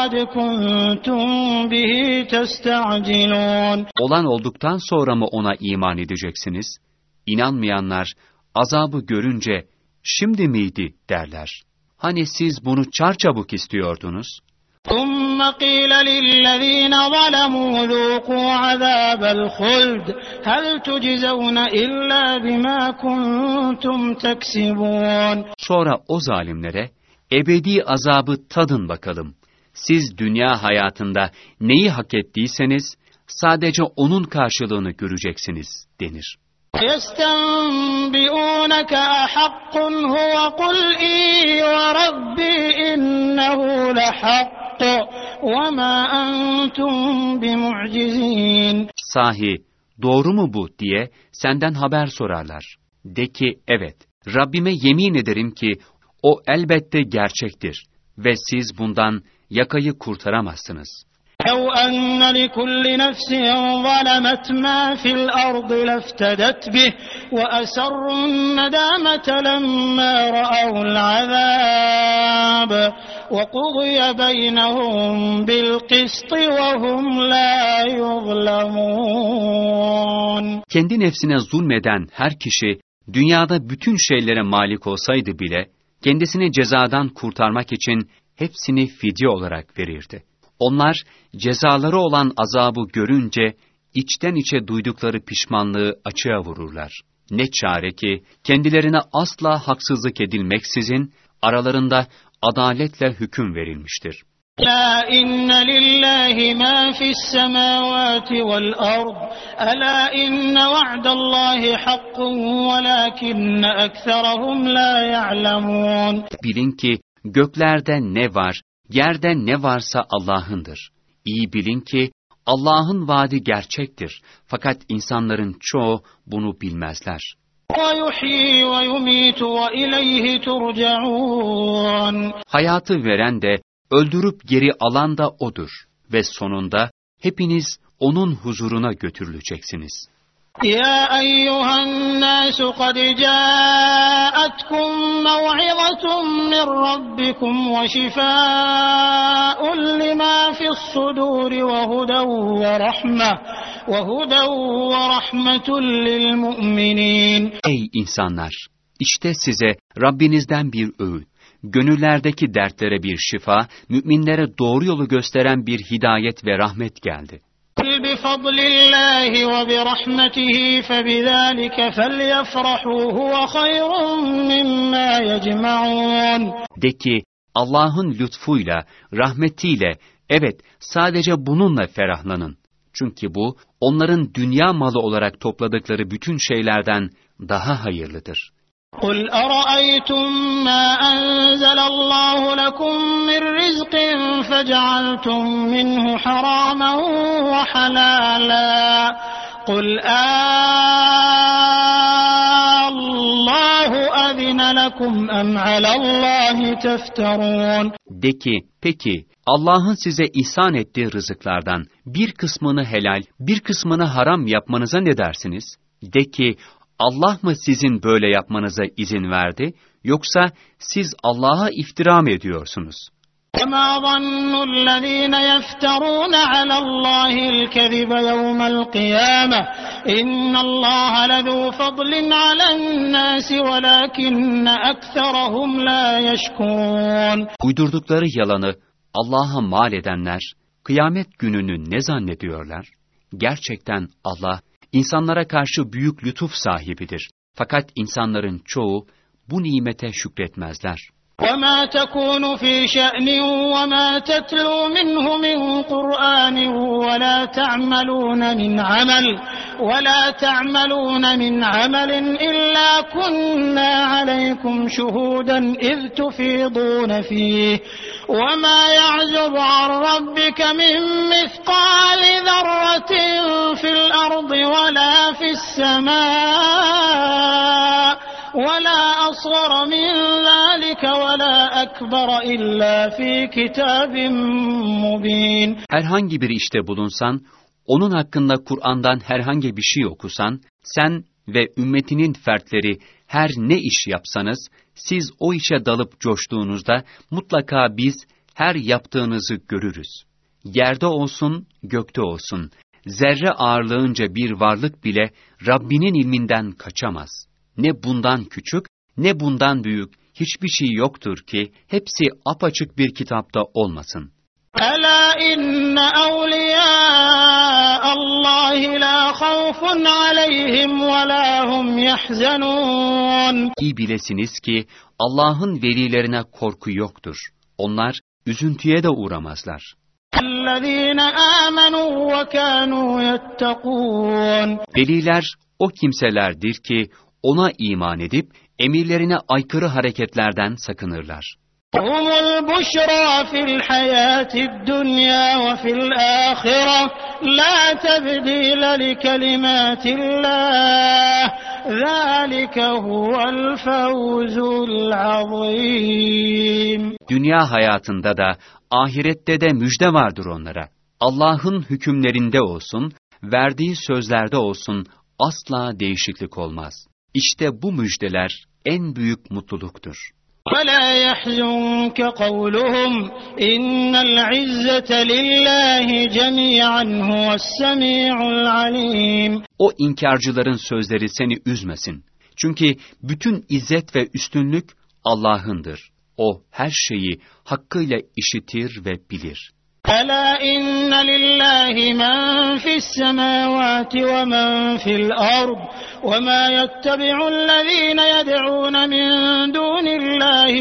وَقَدْ كُنْتُمْ بِهِ تَسْتَعْجِلُونَ Olan olduktan sonra mı ona iman edeceksiniz? İnanmayanlar azabı görünce şimdi miydi derler. Hani siz bunu çarçabuk istiyordunuz? ثُمَّ قِيلَ لِلَّذ۪ينَ ظَلَمُوا ذُوقُوا عَذَابَ الْخُلْدِ هَلْ تُجْزَوْنَ إِلَّا بِمَا كُنْتُمْ تَكْسِبُونَ Sonra o zalimlere ebedi azabı tadın bakalım. Siz dünya hayatında neyi hak ettiyseniz sadece onun karşılığını göreceksiniz denir. يَسْتَنْبِئُونَكَ أَحَقٌّ هُوَ قُلْ إِي وَرَبِّي إِنَّهُ لَحَقٌّ وَمَا أَنْتُمْ بِمُعْجِزِينَ Sahi, doğru mu bu diye senden haber sorarlar. De ki, evet, Rabbime yemin ederim ki o elbette gerçektir ve siz bundan yakayı kurtaramazsınız. لَوْ أَنَّ لِكُلِّ نَفْسٍ ظَلَمَتْ مَا فِي الْأَرْضِ لَافْتَدَتْ بِهِ وَأَسَرُّوا النَّدَامَةَ لَمَّا رَأَوُا الْعَذَابَ وَقُضِيَ بَيْنَهُم بِالْقِسْطِ وَهُمْ لَا يُظْلَمُونَ Kendi nefsine zulmeden her kişi dünyada bütün şeylere malik olsaydı bile kendisini cezadan kurtarmak için hepsini fidye olarak verirdi. Onlar cezaları olan azabı görünce içten içe duydukları pişmanlığı açığa vururlar. Ne çare ki kendilerine asla haksızlık edilmeksizin aralarında adaletle hüküm verilmiştir. أَلَا إِنَّ لِلَّهِ مَا فِي السَّمَاوَاتِ وَالْأَرْضِ أَلَا إِنَّ وَعْدَ اللّٰهِ حَقٌّ وَلَكِنَّ أَكْثَرَهُمْ لَا يَعْلَمُونَ Bilin ki göklerde ne var, yerde ne varsa Allah'ındır. İyi bilin ki Allah'ın vaadi gerçektir. Fakat insanların çoğu bunu bilmezler. وَيُحْيِي وَيُمِيتُ وَإِلَيْهِ تُرْجَعُونَ Hayatı veren de, öldürüp geri alan da O'dur. Ve sonunda hepiniz O'nun huzuruna götürüleceksiniz. يَا أَيُّهَا النَّاسُ قَدْ جَاءَتْكُمْ مَوْعِظَةٌ مِّن رَّبِّكُمْ وَشِفَاءٌ لِّمَا فِي الصُّدُورِ وَهُدًى وَرَحْمَةٌ وَهُدًى وَرَحْمَةٌ لِّلْمُؤْمِنِينَ Ey insanlar! İşte size Rabbinizden bir öğüt, gönüllerdeki dertlere bir şifa, müminlere doğru yolu gösteren bir hidayet ve rahmet geldi. قُلْ بِفَضْلِ اللّٰهِ وَبِرَحْمَتِهِ فَبِذَٰلِكَ فَلْيَفْرَحُوا هُوَ خَيْرٌ مِّمَّا يَجْمَعُونَ De ki, Allah'ın lütfuyla, rahmetiyle, evet sadece bununla ferahlanın. Çünkü bu, onların dünya malı olarak topladıkları bütün şeylerden daha hayırlıdır. قُلْ أَرَأَيْتُمْ مَا أَنزَلَ اللّٰهُ لَكُمْ مِنْ رِزْقٍ فَجَعَلْتُمْ مِنْهُ حَرَامًا وَحَلَالًا قُلْ آللّٰهُ أَذِنَ لَكُمْ أَمْ عَلَى اللّٰهِ تَفْتَرُونَ De ki, peki Allah'ın size ihsan ettiği rızıklardan bir kısmını helal, bir kısmını haram yapmanıza ne dersiniz? De ki, Allah mı sizin böyle yapmanıza izin verdi, yoksa siz Allah'a iftira mı ediyorsunuz? وَمَا ظَنُّ الَّذ۪ينَ يَفْتَرُونَ عَلَى اللّٰهِ الْكَذِبَ يَوْمَ الْقِيَامَةِ اِنَّ اللّٰهَ لَذُو فَضْلٍ عَلَى النَّاسِ وَلَكِنَّ أَكْثَرَهُمْ لَا يَشْكُرُونَ Uydurdukları yalanı Allah'a mal edenler, kıyamet gününü ne zannediyorlar? Gerçekten Allah, İnsanlara karşı büyük lütuf sahibidir. Fakat insanların çoğu bu nimete şükretmezler. وَمَا تَكُونُ فِي شَأْنٍ وَمَا تَتْلُو مِنْهُ مِنْ قُرْآنٍ وَلَا تَعْمَلُونَ مِنْ عَمَلٍ وَلَا تَعْمَلُونَ مِنْ عَمَلٍ إِلَّا كُنَّا عَلَيْكُمْ شُهُودًا إِذْ تُفِيضُونَ فِيهِ وَمَا يَعْزُبُ عَنْ رَبِّكَ مِنْ مِثْقَالِ ذَرَّةٍ فِي الْأَرْضِ وَلَا فِي السَّمَاءِ وَلَا أَصْغَرَ مِنْ ذَلِكَ وَلَا أَكْبَرَ إِلَّا فِي كِتَابٍ مُبِينٍ Herhangi bir işte bulunsan, onun hakkında Kur'an'dan herhangi bir şey okusan, sen ve ümmetinin fertleri her ne iş yapsanız, siz o işe dalıp coştuğunuzda mutlaka biz her yaptığınızı görürüz. Yerde olsun, gökte olsun, zerre ağırlığınca bir varlık bile Rabbinin ilminden kaçamaz. Ne bundan küçük, ne bundan büyük hiçbir şey yoktur ki hepsi apaçık bir kitapta olmasın. Ela inne evliya Allah la khawfun aleyhim ve la hum yahzanun. İyi bilesiniz ki Allah'ın velilerine korku yoktur. Onlar üzüntüye de uğramazlar. اَلَّذ۪ينَ آمَنُوا وَكَانُوا يَتَّقُونَ. Veliler o kimselerdir ki ona iman edip emirlerine aykırı hareketlerden sakınırlar. هُمُ الْبُشْرَى فِي الْحَيَاةِ الدُّنْيَا وَفِي الْآخِرَةِ لَا تَبْدِيلَ لِكَلِمَاتِ اللّٰهِ ذَٰلِكَ هُوَ الْفَوْزُ الْعَظِيمُ. Dünya hayatında da ahirette de müjde vardır onlara. Allah'ın hükümlerinde olsun, verdiği sözlerde olsun asla değişiklik olmaz. İşte bu müjdeler en büyük mutluluktur. وَلَا يَحْزُنكَ قَوْلُهُمْ اِنَّ الْعِزَّةَ لِلّٰهِ جَمِيعًا هُوَ السَّمِيعُ الْعَلِيمُ. O inkarcıların sözleri seni üzmesin. Çünkü bütün izzet ve üstünlük Allah'ındır. O her şeyi hakkıyla işitir ve bilir. أَلَا إِنَّ لِلَّهِ مَنْ فِي السَّمَاوَاتِ وَمَنْ فِي الْأَرْضِ وَمَا يَتَّبِعُ الَّذ۪ينَ يَدْعُونَ مِنْ دُونِ اللّٰهِ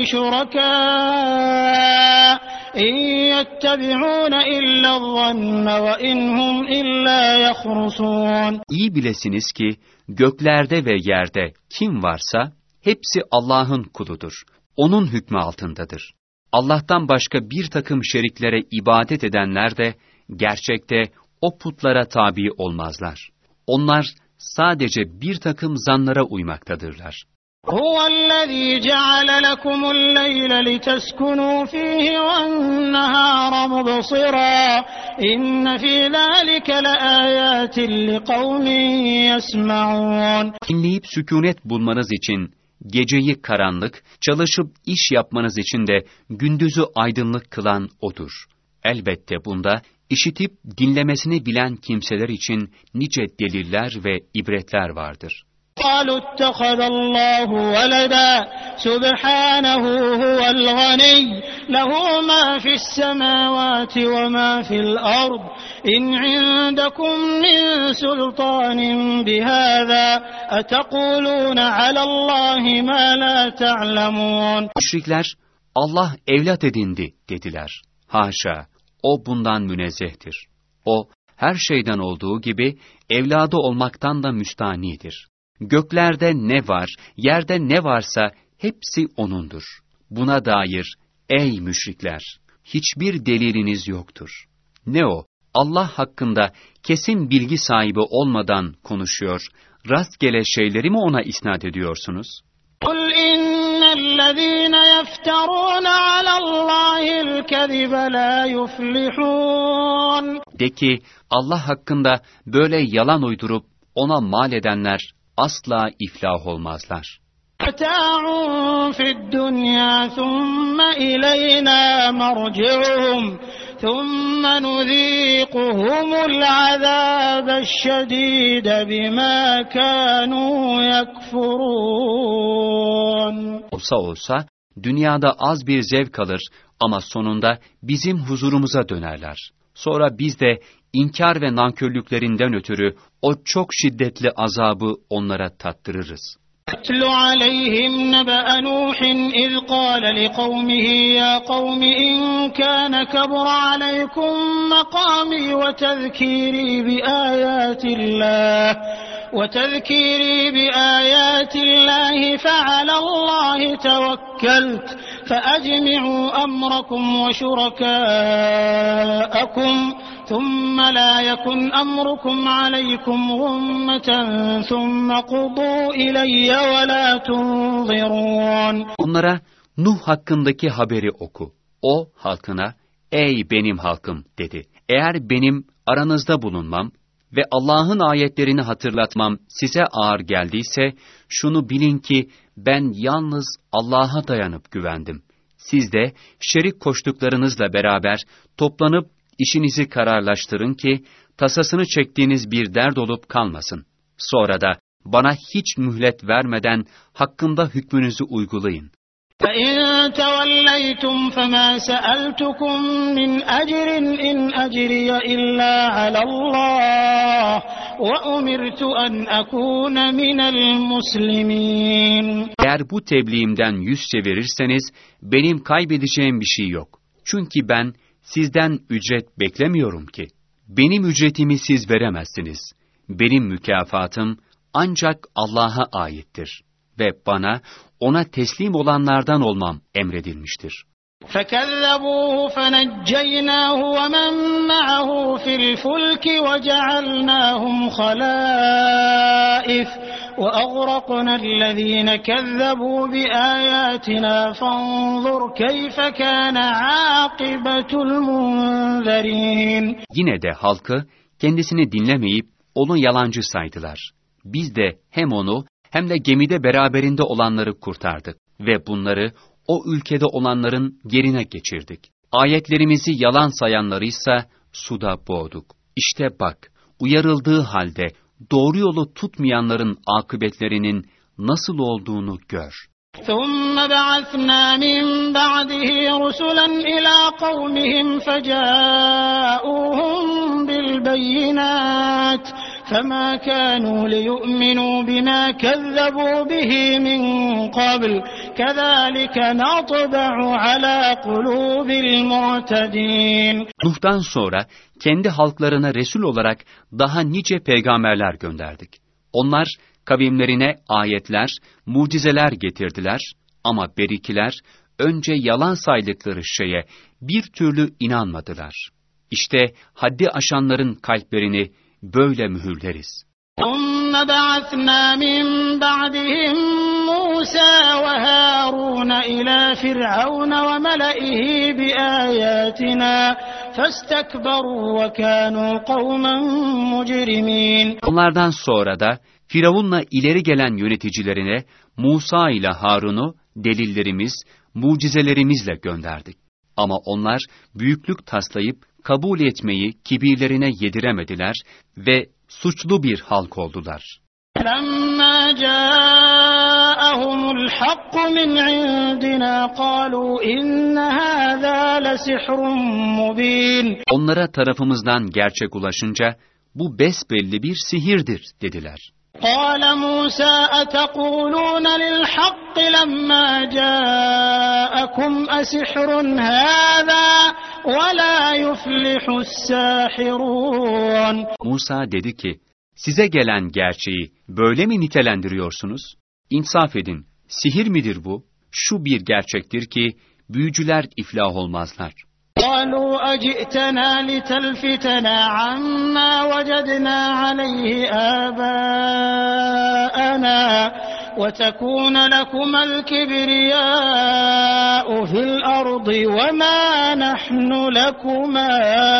شُرَكَاءَ اِنْ يَتَّبِعُونَ إِلَّا الظَّنَّ وَاِنْ هُمْ إِلَّا يَخْرُصُونَ. İyi bilesiniz ki göklerde ve yerde kim varsa hepsi Allah'ın kuludur. Onun hükmü altındadır. Allah'tan başka bir takım şeriklere ibadet edenler de gerçekte o putlara tabi olmazlar. Onlar sadece bir takım zanlara uymaktadırlar. هُوَ الَّذ۪ي جَعَلَ لَكُمُ اللَّيْلَ لِتَسْكُنُوا ف۪يهِ وَالنَّهَارَ مُبْصِرًا اِنَّ ف۪ي ذَٰلِكَ لَآيَاتٍ لِقَوْمٍ يَسْمَعُونَ. Dinleyip sükunet bulmanız için geceyi karanlık, çalışıp iş yapmanız için de gündüzü aydınlık kılan O'dur. Elbette bunda işitip dinlemesini bilen kimseler için nice deliller ve ibretler vardır. قَالُوا اتَّخَذَ اللّٰهُ وَلَدًا سُبْحَانَهُ هُوَ الْغَنِيُّ لَهُ مَا فِي السَّمَاوَاتِ وَمَا فِي الْأَرْضِ اِنْ عِنْدَكُمْ مِنْ سُلْطَانٍ بِهَذَا أَتَقُولُونَ عَلَى اللّٰهِ مَا لَا تَعْلَمُونَ. Müşrikler, Allah evlat edindi dediler. Haşa, o bundan münezzehtir. O, her şeyden olduğu gibi evladı olmaktan da müstanidir. Göklerde ne var, yerde ne varsa hepsi O'nundur. Buna dair, ey müşrikler, hiçbir deliliniz yoktur. Ne o, Allah hakkında kesin bilgi sahibi olmadan konuşuyor, rastgele şeyleri mi O'na isnat ediyorsunuz? قُلْ إِنَّ الَّذ۪ينَ يَفْتَرُونَ عَلَى اللّٰهِ الْكَذِبَ لَا يُفْلِحُونَ. De ki, Allah hakkında böyle yalan uydurup O'na mal edenler asla iflah olmazlar. مَتَاعٌ فِي الدُّنْيَا ثُمَّ إِلَيْنَا مَرْجِعُهُمْ ثُمَّ نُذِيقُهُمُ الْعَذَابَ الشَّد۪يدَ بِمَا كَانُوا يَكْفُرُونَ. Olsa olsa, dünyada az bir zevk alır ama sonunda bizim huzurumuza dönerler. Sonra biz de inkar ve nankörlüklerinden ötürü o çok şiddetli azabı onlara tattırırız. اتل عليهم نبأ نوح إذ قال لقومه يا قوم إن كان كبر عليكم مقامي وتذكيري بآيات الله وتذكيري بآيات الله فعلى الله توكلت فأجمعوا أمركم وشركاءكم ثم لا يكن أمركم عليكم غمة ثم قضوا إلي ولا تنظرون. Onlara Nuh hakkındaki haberi oku. O halkına, ey benim halkım dedi. Eğer benim aranızda bulunmam ve Allah'ın ayetlerini hatırlatmam size ağır geldiyse, şunu bilin ki ben yalnız Allah'a dayanıp güvendim. Siz de şerik koştuklarınızla beraber toplanıp işinizi kararlaştırın ki tasasını çektiğiniz bir dert olup kalmasın. Sonra da bana hiç mühlet vermeden hakkımda hükmünüzü uygulayın. فَاِنْ تَوَلَّيْتُمْ فَمَا سَأَلْتُكُمْ مِنْ أَجْرٍ اِنْ أَجْرِيَ إِلَّا عَلَى اللّٰهِ وَأُمِرْتُ أَنْ أَكُونَ مِنَ الْمُسْلِمِينَ. Eğer bu tebliğimden yüz çevirirseniz benim kaybedeceğim bir şey yok. Çünkü ben sizden ücret beklemiyorum ki. Benim ücretimi siz veremezsiniz. Benim mükafatım ancak Allah'a aittir ve bana, ona teslim olanlardan olmam emredilmiştir. فَكَذَّبُوهُ فَنَجَّيْنَاهُ وَمَنْ مَعَهُ فِي الْفُلْكِ وَجَعَلْنَاهُمْ خَلَائِفَ وَأَغْرَقْنَا الَّذ۪ينَ كَذَّبُوا بِآيَاتِنَا فَانظُرْ كَيْفَ كَانَ عَاقِبَةُ الْمُنذَرِينَ. Yine de halkı kendisini dinlemeyip onu yalancı saydılar. Biz de hem onu hem de gemide beraberinde olanları kurtardık ve bunları o ülkede olanların yerine geçirdik. Ayetlerimizi yalan sayanlarıysa suda boğduk. İşte bak, uyarıldığı halde doğru yolu tutmayanların akıbetlerinin nasıl olduğunu gör. ثُمَّ بَعَثْنَا مِنْ بَعْدِهِ رُسُلًا إِلَى قَوْمِهِمْ فَجَاءُوهُمْ بِالْبَيِّنَاتِ فَمَا كَانُوا لِيُؤْمِنُوا بِمَا كَذَّبُوا بِهِ مِنْ قَبْلُ كَذَٰلِكَ نَطْبَعُ عَلَى قُلُوبِ الْمُعْتَدِينَ. Nuh'tan sonra kendi halklarına Resul olarak daha nice peygamberler gönderdik. Onlar kavimlerine ayetler, mucizeler getirdiler ama berikiler önce yalan saydıkları şeye bir türlü inanmadılar. İşte haddi aşanların kalplerini böyle mühürleriz. ثُمَّ بَعَثْنَا مِنْ بَعْدِهِمْ مُوسَى وَهَارُونَ إِلَى فِرْعَوْنَ وَمَلَئِهِ بِآيَاتِنَا فَاسْتَكْبَرُوا وَكَانُوا قَوْمًا مُجْرِمِينَ. Onlardan sonra da Firavun'la ileri gelen yöneticilerine Musa ile Harun'u delillerimiz, mucizelerimizle gönderdik. Ama onlar büyüklük taslayıp kabul etmeyi kibirlerine yediremediler ve suçlu bir halk oldular. لَمَّا جَاءَهُمُ الْحَقُّ مِنْ عِنْدِنَا قَالُوا إِنَّ هَذَا لَسِحْرٌ مُبِينٌ. Onlara tarafımızdan gerçek ulaşınca bu besbelli bir sihirdir dediler. قَالَ مُوسَى أَتَقُولُونَ لِلْحَقِّ لَمَّا جَاءَكُمْ أَسِحْرٌ هَذَا وَلَا يُفْلِحُ السَّاحِرُونَ. Musa dedi ki, size gelen gerçeği böyle mi nitelendiriyorsunuz? İnsaf edin, sihir midir bu? Şu bir gerçektir ki, büyücüler iflah olmazlar. قَالُوا أَجِئْتَنَا لِتَلْفِتَنَا عَمَّا وَجَدْنَا عَلَيْهِ آبَاءَنَا وَتَكُونَ لَكُمَا الْكِبْرِيَاءُ فِي الْأَرْضِ وَمَا نَحْنُ لَكُمَا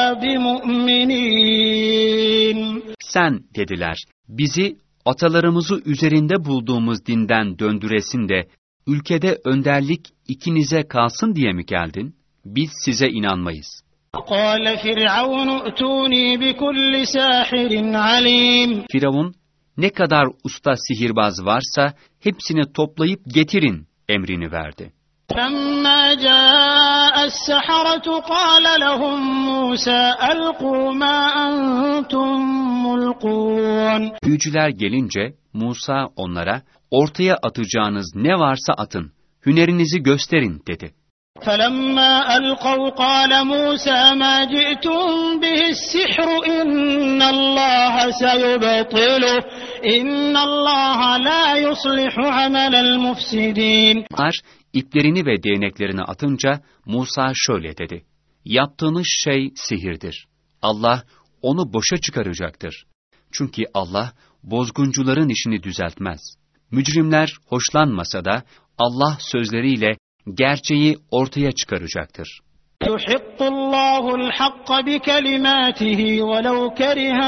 بِمُؤْمِنِينَ. Sen, dediler, bizi atalarımızı üzerinde bulduğumuz dinden döndüresin de ülkede önderlik ikinize kalsın diye mi geldin? Biz size inanmayız. قَالَ فِرْعَوْنُ اُؤْتُونِي بِكُلِّ سَاحِرٍ عَلِيمٍ. Firavun, ne kadar usta sihirbaz varsa hepsini toplayıp getirin emrini verdi. فَلَمَّا جَاءَ السَّحَرَةُ قَالَ لَهُم مُوسَى أَلْقُوا مَا أَنْتُمْ مُلْقُونَ. Büyücüler gelince Musa onlara, ortaya atacağınız ne varsa atın, hünerinizi gösterin dedi. فَلَمَّا أَلْقَوْا قَالَ مُوسَى مَا جِئْتُمْ بِهِ السِّحْرُ إِنَّ اللّٰهَ سَيُبْطِلُهُ إِنَّ اللّٰهَ لَا يُصْلِحُ عَمَلَ الْمُفْسِدِينَ. Onlar iplerini ve değneklerini atınca Musa şöyle dedi: yaptığınız şey sihirdir. Allah onu boşa çıkaracaktır. Çünkü Allah bozguncuların işini düzeltmez. Mücrimler hoşlanmasa da Allah sözleriyle gerçeği ortaya çıkaracaktır. يحق الله الحق بكلماته ولو كره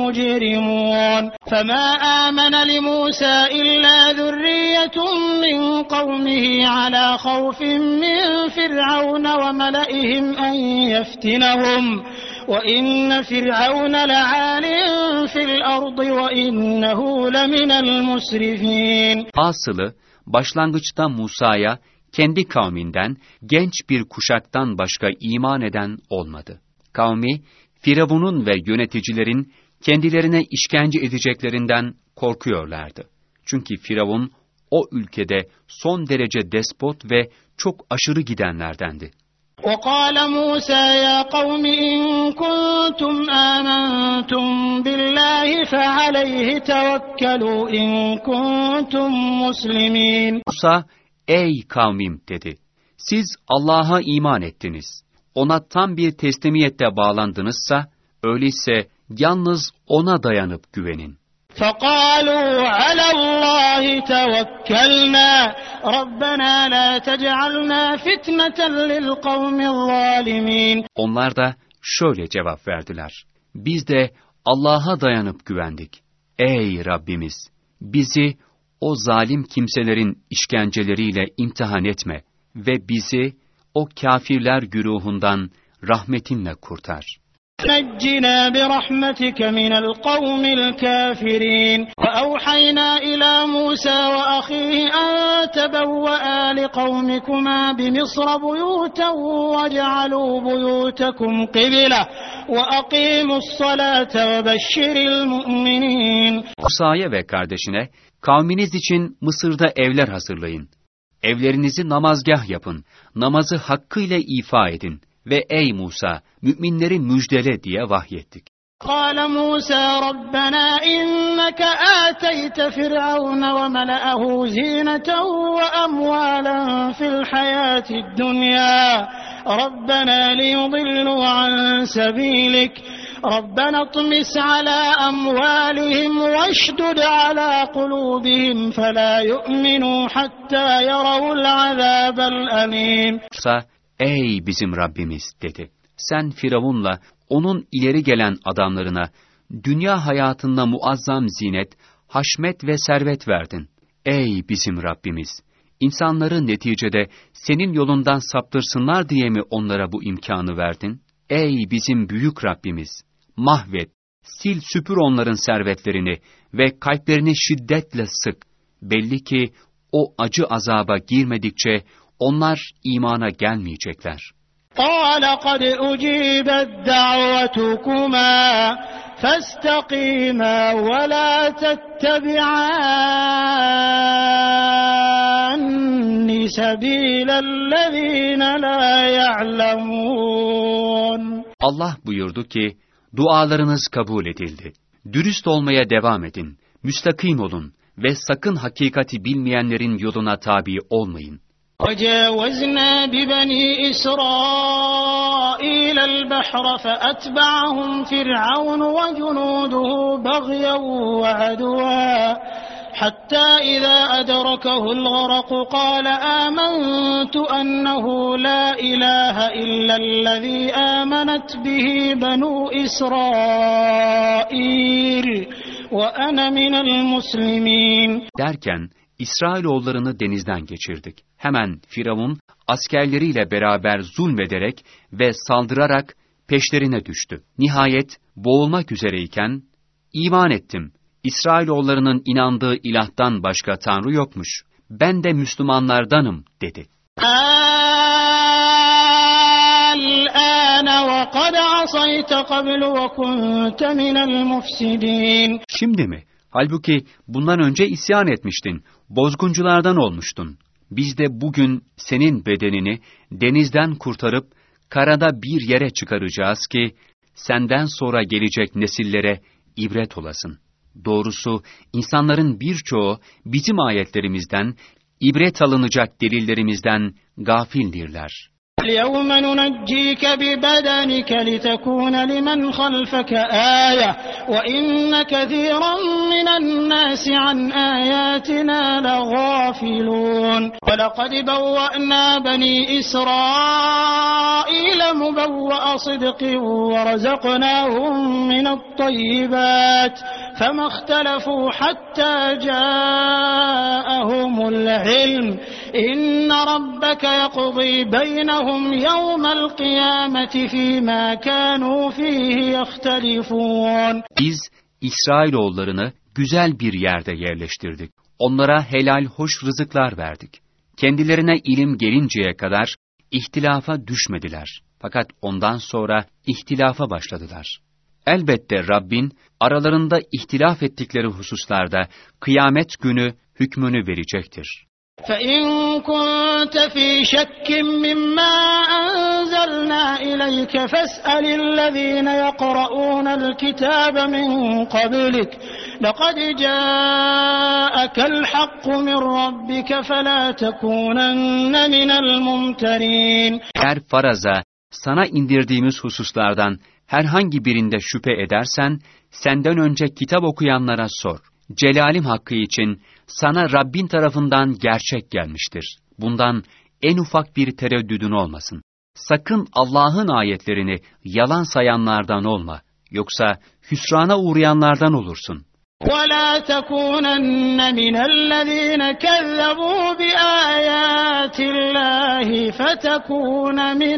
المجرمون فما آمن لموسى إلا ذرية من قومه على خوف من فرعون وملئهم أن يفتنهم وإن فرعون لعال في الأرض وإنه لمن المسرفين. Hasılı başlangıçta Musa'ya kendi kavminden genç bir kuşaktan başka iman eden olmadı. Kavmi, Firavun'un ve yöneticilerin kendilerine işkence edeceklerinden korkuyorlardı. Çünkü Firavun o ülkede son derece despot ve çok aşırı gidenlerdendi. وقال موسى يا قوم إن كنتم آمنتم بالله فعليه توكلوا إن كنتم مسلمين. Musa, ey kavmim dedi. Siz Allah'a iman ettiniz. Ona tam bir teslimiyette bağlandınızsa, öyleyse yalnız ona dayanıp güvenin. فَقَالُوا عَلَى اللّٰهِ تَوَكَّلْنَا رَبَّنَا لَا تَجْعَلْنَا فِتْنَةً لِلْقَوْمِ الظَّالِمِينَ. Onlar da şöyle cevap verdiler. Biz de Allah'a dayanıp güvendik. Ey Rabbimiz! Bizi o zalim kimselerin işkenceleriyle imtihan etme ve bizi o kâfirler güruhundan rahmetinle kurtar. نجنا برحمتك من القوم الكافرين وأوحينا إلى موسى وأخيه أن تبوأ لقومكما بمصر بيوتا واجعلوا بيوتكم قبلة وأقيموا الصلاة وبشر المؤمنين. Musa'ya ve kardeşine, kavminiz için Mısır'da evler hazırlayın. Evlerinizi namazgah yapın, namazı hakkıyla ifa edin. Ve ey Musa, müminleri müjdele diye vahyettik. قال موسى ربنا إنك آتيت فرعون وملأه زينة وأموالا في الحياة الدنيا ربنا ليضلوا عن سبيلك ربنا اطمس على أموالهم واشدد على قلوبهم فلا يؤمنوا حتى يروا العذاب الأليم. Ey bizim Rabbimiz dedi. Sen Firavun'la onun ileri gelen adamlarına dünya hayatında muazzam zinet, haşmet ve servet verdin. Ey bizim Rabbimiz! İnsanları neticede senin yolundan saptırsınlar diye mi onlara bu imkanı verdin? Ey bizim büyük Rabbimiz! Mahvet, sil süpür onların servetlerini ve kalplerini şiddetle sık. Belli ki o acı azaba girmedikçe onlar imana gelmeyecekler. قَالَ قَدْ أُجِيبَتْ دَعْوَتُكُمَا فَاسْتَقِيمَا وَلَا تَتَّبِعَانِّ سَبِيلَ الَّذِينَ لَا يَعْلَمُونَ. Allah buyurdu ki, dualarınız kabul edildi. Dürüst olmaya devam edin, müstakim olun ve sakın hakikati bilmeyenlerin yoluna tabi olmayın. وَجَاوَزْنَا بِبَنِي إِسْرَائِيلَ الْبَحْرَ فَأَتْبَعَهُمْ فِرْعَوْنُ وَجُنُودُهُ بَغْيًا وَعَدْوًا حَتَّى إِذَا أَدْرَكَهُ الْغَرَقُ قَالَ آمَنْتُ أَنَّهُ لَا إِلَهَ إِلَّا الَّذِي آمَنَتْ بِهِ بَنُو إِسْرَائِيلَ وَأَنَا مِنَ الْمُسْلِمِينَ. Derken İsrailoğullarını denizden geçirdik. Hemen Firavun askerleriyle beraber zulmederek ve saldırarak peşlerine düştü. Nihayet boğulmak üzereyken, iman ettim. İsrailoğullarının inandığı ilahtan başka Tanrı yokmuş. Ben de Müslümanlardanım dedi. Şimdi mi? Halbuki bundan önce isyan etmiştin, bozgunculardan olmuştun. Biz de bugün senin bedenini denizden kurtarıp karada bir yere çıkaracağız ki senden sonra gelecek nesillere ibret olasın. Doğrusu insanların birçoğu bizim ayetlerimizden, ibret alınacak delillerimizden gafildirler. الْيَوْمَ نُنَجِّيكَ بِبَدَنِكَ لِتَكُونَ لِمَنْ خَلْفَكَ آيَةً وَإِنَّ كَثِيرًا مِنَ النَّاسِ عَنْ آيَاتِنَا لَغَافِلُونَ. يعلمون ولقد بوأنا بني إسرائيل مبوأ صدق ورزقناهم من الطيبات فما اختلفوا حتى جاءهم العلم إن ربك يقضي بينهم يوم القيامة فيما كانوا فيه يختلفون. Biz İsrailoğullarını güzel bir yerde yerleştirdik. Onlara helal hoş rızıklar verdik. Kendilerine ilim gelinceye kadar ihtilafa düşmediler. Fakat ondan sonra ihtilafa başladılar. Elbette Rabbin aralarında ihtilaf ettikleri hususlarda kıyamet günü hükmünü verecektir. فَإِن كُنتَ فِي شَكٍّ مِّمَّا أَنزَلْنَا إِلَيْكَ فَاسْأَلِ الَّذِينَ يَقْرَؤُونَ الْكِتَابَ مِن قَبْلِكَ لَقَدْ جَاءَكَ الْحَقُّ مِن رَّبِّكَ فَلَا تَكُونَنَّ مِنَ الْمُمْتَرِينَ. Eğer faraza, sana indirdiğimiz hususlardan herhangi birinde şüphe edersen, senden önce kitap okuyanlara sor. Celalim hakkı için sana Rabbin tarafından gerçek gelmiştir. Bundan en ufak bir tereddüdün olmasın. Sakın Allah'ın ayetlerini yalan sayanlardan olma. Yoksa hüsrana uğrayanlardan olursun. وَلَا تَكُونَنَّ مِنَ الَّذِينَ كَذَّبُوا بِآيَاتِ اللَّهِ فَتَكُونَ مِنَ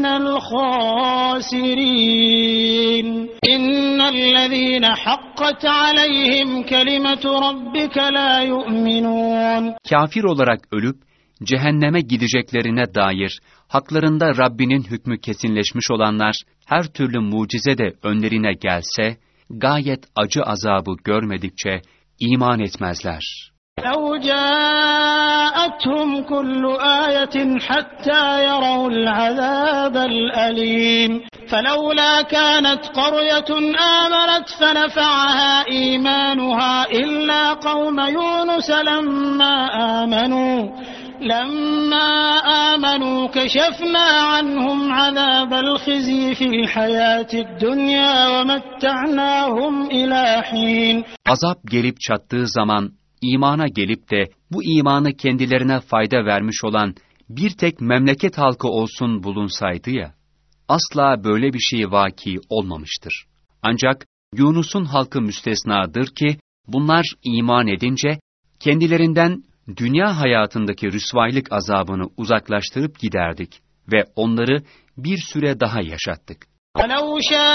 الْخَاسِرِينَ إِنَّ الَّذِينَ حَقَّتْ عَلَيْهِمْ كَلِمَةُ رَبِّكَ لَا يُؤْمِنُونَ. Kafir olarak ölüp cehenneme gideceklerine dair haklarında Rabbinin hükmü kesinleşmiş olanlar her türlü mucize de önlerine gelse gayet acı azabı görmedikçe iman etmezler. لَوْ جَاءَتْهُمْ كُلُّ آيَةٍ حَتَّى يَرَوْا الْعَذَابَ الْأَلِيمَ فَلَوْلَا كَانَتْ قَرْيَةٌ آمَنَتْ فَنَفَعَهَا إِيمَانُهَا إِلَّا قَوْمَ يُونُسَ لَمَّا آمَنُوا لَمَّا آمَنُوا كَشَفْنَا عَنْهُمْ عَذَابَ الْخِزْيِ فِي الْحَيَاةِ الدُّنْيَا وَمَتَّعْنَاهُمْ إِلَى حِينٍ. Azap gelip çattığı zaman imana gelip de bu imanı kendilerine fayda vermiş olan bir tek memleket halkı olsun bulunsaydı ya, asla böyle bir şey vaki olmamıştır. Ancak Yunus'un halkı müstesnadır ki, bunlar iman edince kendilerinden dünya hayatındaki rüsvaylık azabını uzaklaştırıp giderdik ve onları bir süre daha yaşattık. وَلَوْ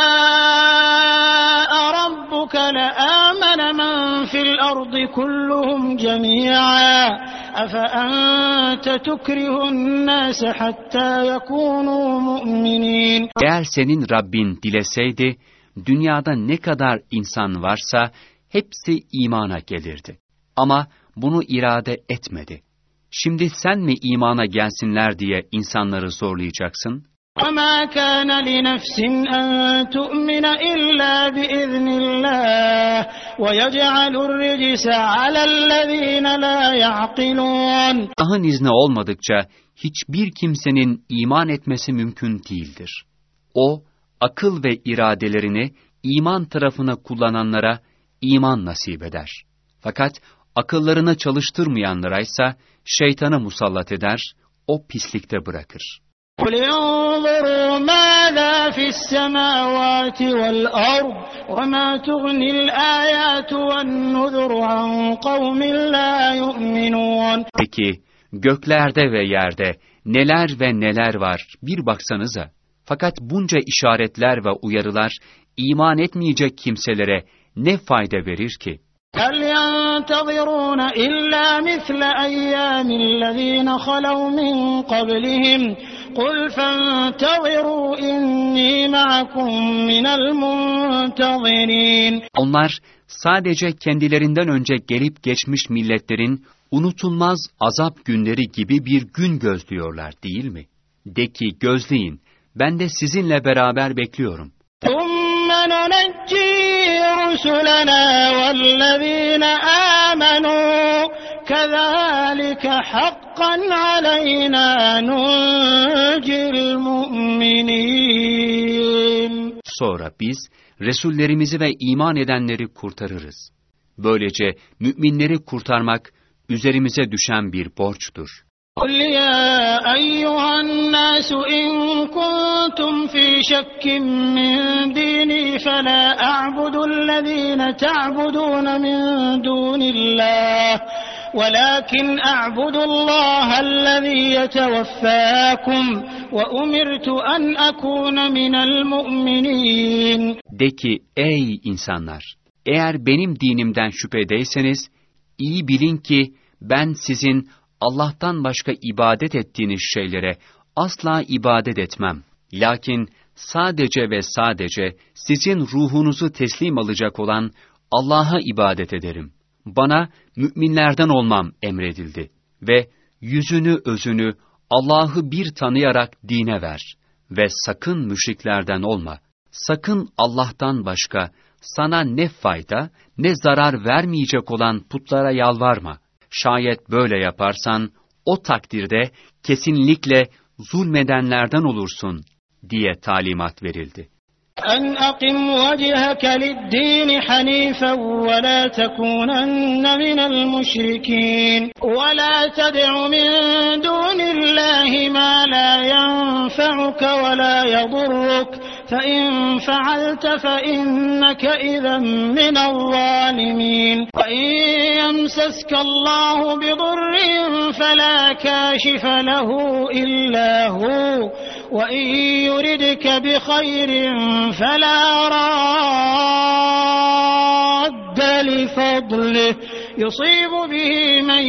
شَاءَ رَبُّكَ لَآمَنَ مَنْ فِي الْأَرْضِ كُلُّهُمْ جَمِيعًا أَفَأَنْتَ تُكْرِهُ النَّاسَ حَتَّى يَكُونُوا مُؤْمِنِينَ. Eğer senin Rabbin dileseydi, dünyada ne kadar insan varsa hepsi imana gelirdi. Ama bunu irade etmedi. Şimdi sen mi imana gelsinler diye insanları zorlayacaksın? وَمَا كَانَ لِنَفْسٍ أَن تُؤْمِنَ إِلَّا بِإِذْنِ اللَّهِ وَيَجْعَلُ الرِّجْسَ عَلَى الَّذِينَ لَا يَعْقِلُونَ. Allah'ın izni olmadıkça hiçbir kimsenin iman etmesi mümkün değildir. O, akıl ve iradelerini iman tarafına kullananlara iman nasip eder. Fakat akıllarını çalıştırmayanlara ise şeytana musallat eder, o pislikte bırakır. قُلْ انظُرُوا مَاذَا فِي السَّمَاوَاتِ وَالْأَرْضِ وَمَا تُغْنِي الْآيَاتُ وَالنُّذُرُ عَنْ قَوْمٍ لَا يُؤْمِنُونَ. Peki, göklerde ve yerde neler ve neler var bir baksanıza. Fakat bunca işaretler ve uyarılar iman etmeyecek kimselere ne fayda verir ki? هَلْ يَنْتَظِرُونَ إِلَّا مِثْلَ أَيَّامِ الَّذِينَ خَلَوْا مِنْ قَبْلِهِمْ قُلْ فَانْتَظِرُوا إِنِّي مَعَكُمْ مِنَ الْمُنْتَظِرِينَ. Onlar sadece kendilerinden önce gelip geçmiş milletlerin unutulmaz azap günleri gibi bir gün gözlüyorlar değil mi? De ki gözleyin, ben de sizinle beraber bekliyorum. ثُمَّ نُنَجِّي رُسُلَنَا وَالَّذِينَ آمَنُوا كَذَٰلِكَ حَقًّا عَلَيْنَا نُنْجِي الْمُؤْمِنِينَ. Sonra biz Resullerimizi ve iman edenleri kurtarırız. Böylece müminleri kurtarmak üzerimize düşen bir borçtur. قل يا أيها الناس إن كنتم في شك من ديني فلا أعبد الذين تعبدون من دون الله ولكن أعبد الله الذي يتوفاكم وأمرت أن أكون من المؤمنين. De ki ey insanlar, eğer benim dinimden şüphedeyseniz iyi bilin ki ben sizin Allah'tan başka ibadet ettiğiniz şeylere asla ibadet etmem. Lakin sadece ve sadece sizin ruhunuzu teslim alacak olan Allah'a ibadet ederim. Bana müminlerden olmam emredildi ve yüzünü özünü Allah'ı bir tanıyarak dine ver ve sakın müşriklerden olma. Sakın Allah'tan başka sana ne fayda ne zarar vermeyecek olan putlara yalvarma. Şayet böyle yaparsan o takdirde kesinlikle zulmedenlerden olursun diye talimat verildi. أن أقم وجهك للدين حنيفا ولا تكونن من المشركين ولا تدع من دون الله ما لا ينفعك ولا يضرك فإن فعلت فإنك إذا من الظالمين وإن يمسسك الله بضر فلا كاشف له إلا هو وإن يردك بخير فلا راد لفضله يصيب به من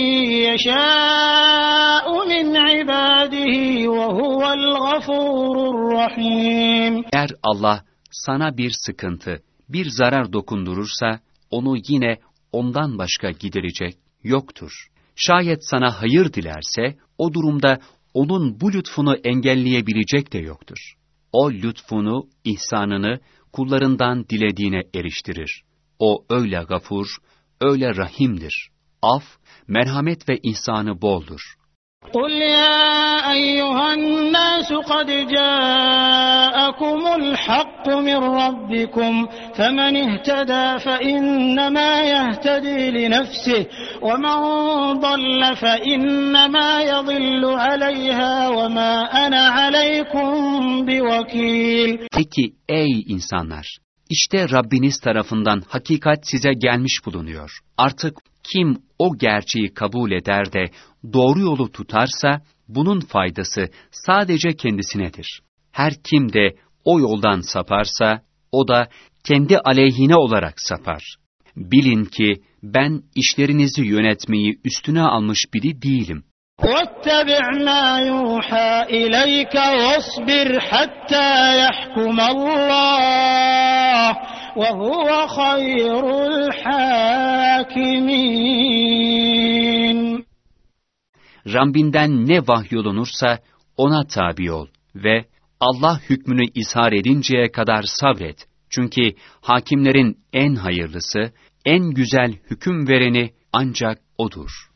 يشاء من عباده وهو الغفور الرحيم. Eğer Allah sana bir sıkıntı, bir zarar dokundurursa onu yine ondan başka giderecek yoktur. Şayet sana hayır dilerse o durumda onun bu lütfunu engelleyebilecek de yoktur. O lütfunu, ihsanını kullarından dilediğine eriştirir. O öyle gafur, öyle rahimdir. Af, merhamet ve ihsanı boldur. قُلْ يَا أَيُّهَا النَّاسُ قَدْ جَاءَكُمُ الْحَقُّ مِنْ رَبِّكُمْ فَمَنِ اهْتَدَى فَإِنَّمَا يَهْتَدِي لِنَفْسِهِ وَمَنْ ضَلَّ فَإِنَّمَا يَضِلُّ عَلَيْهَا وَمَا أَنَا عَلَيْكُمْ بِوَكِيلٍ. De ki ey insanlar! İşte Rabbiniz tarafından hakikat size gelmiş bulunuyor. Artık kim o gerçeği kabul eder de doğru yolu tutarsa, bunun faydası sadece kendisinedir. Her kim de o yoldan saparsa, o da kendi aleyhine olarak sapar. Bilin ki ben işlerinizi yönetmeyi üstüne almış biri değilim. وَاتَّبِعْ مَا يُوحَى إِلَيْكَ وَاصْبِرْ حَتَّى يَحْكُمَ اللّٰهُ وَهُوَ خَيْرُ الْحَاكِمِينَ. Rabbinden ne vahyolunursa ona tabi ol ve Allah hükmünü izhar edinceye kadar sabret. Çünkü hakimlerin en hayırlısı, en güzel hüküm vereni ancak O'dur.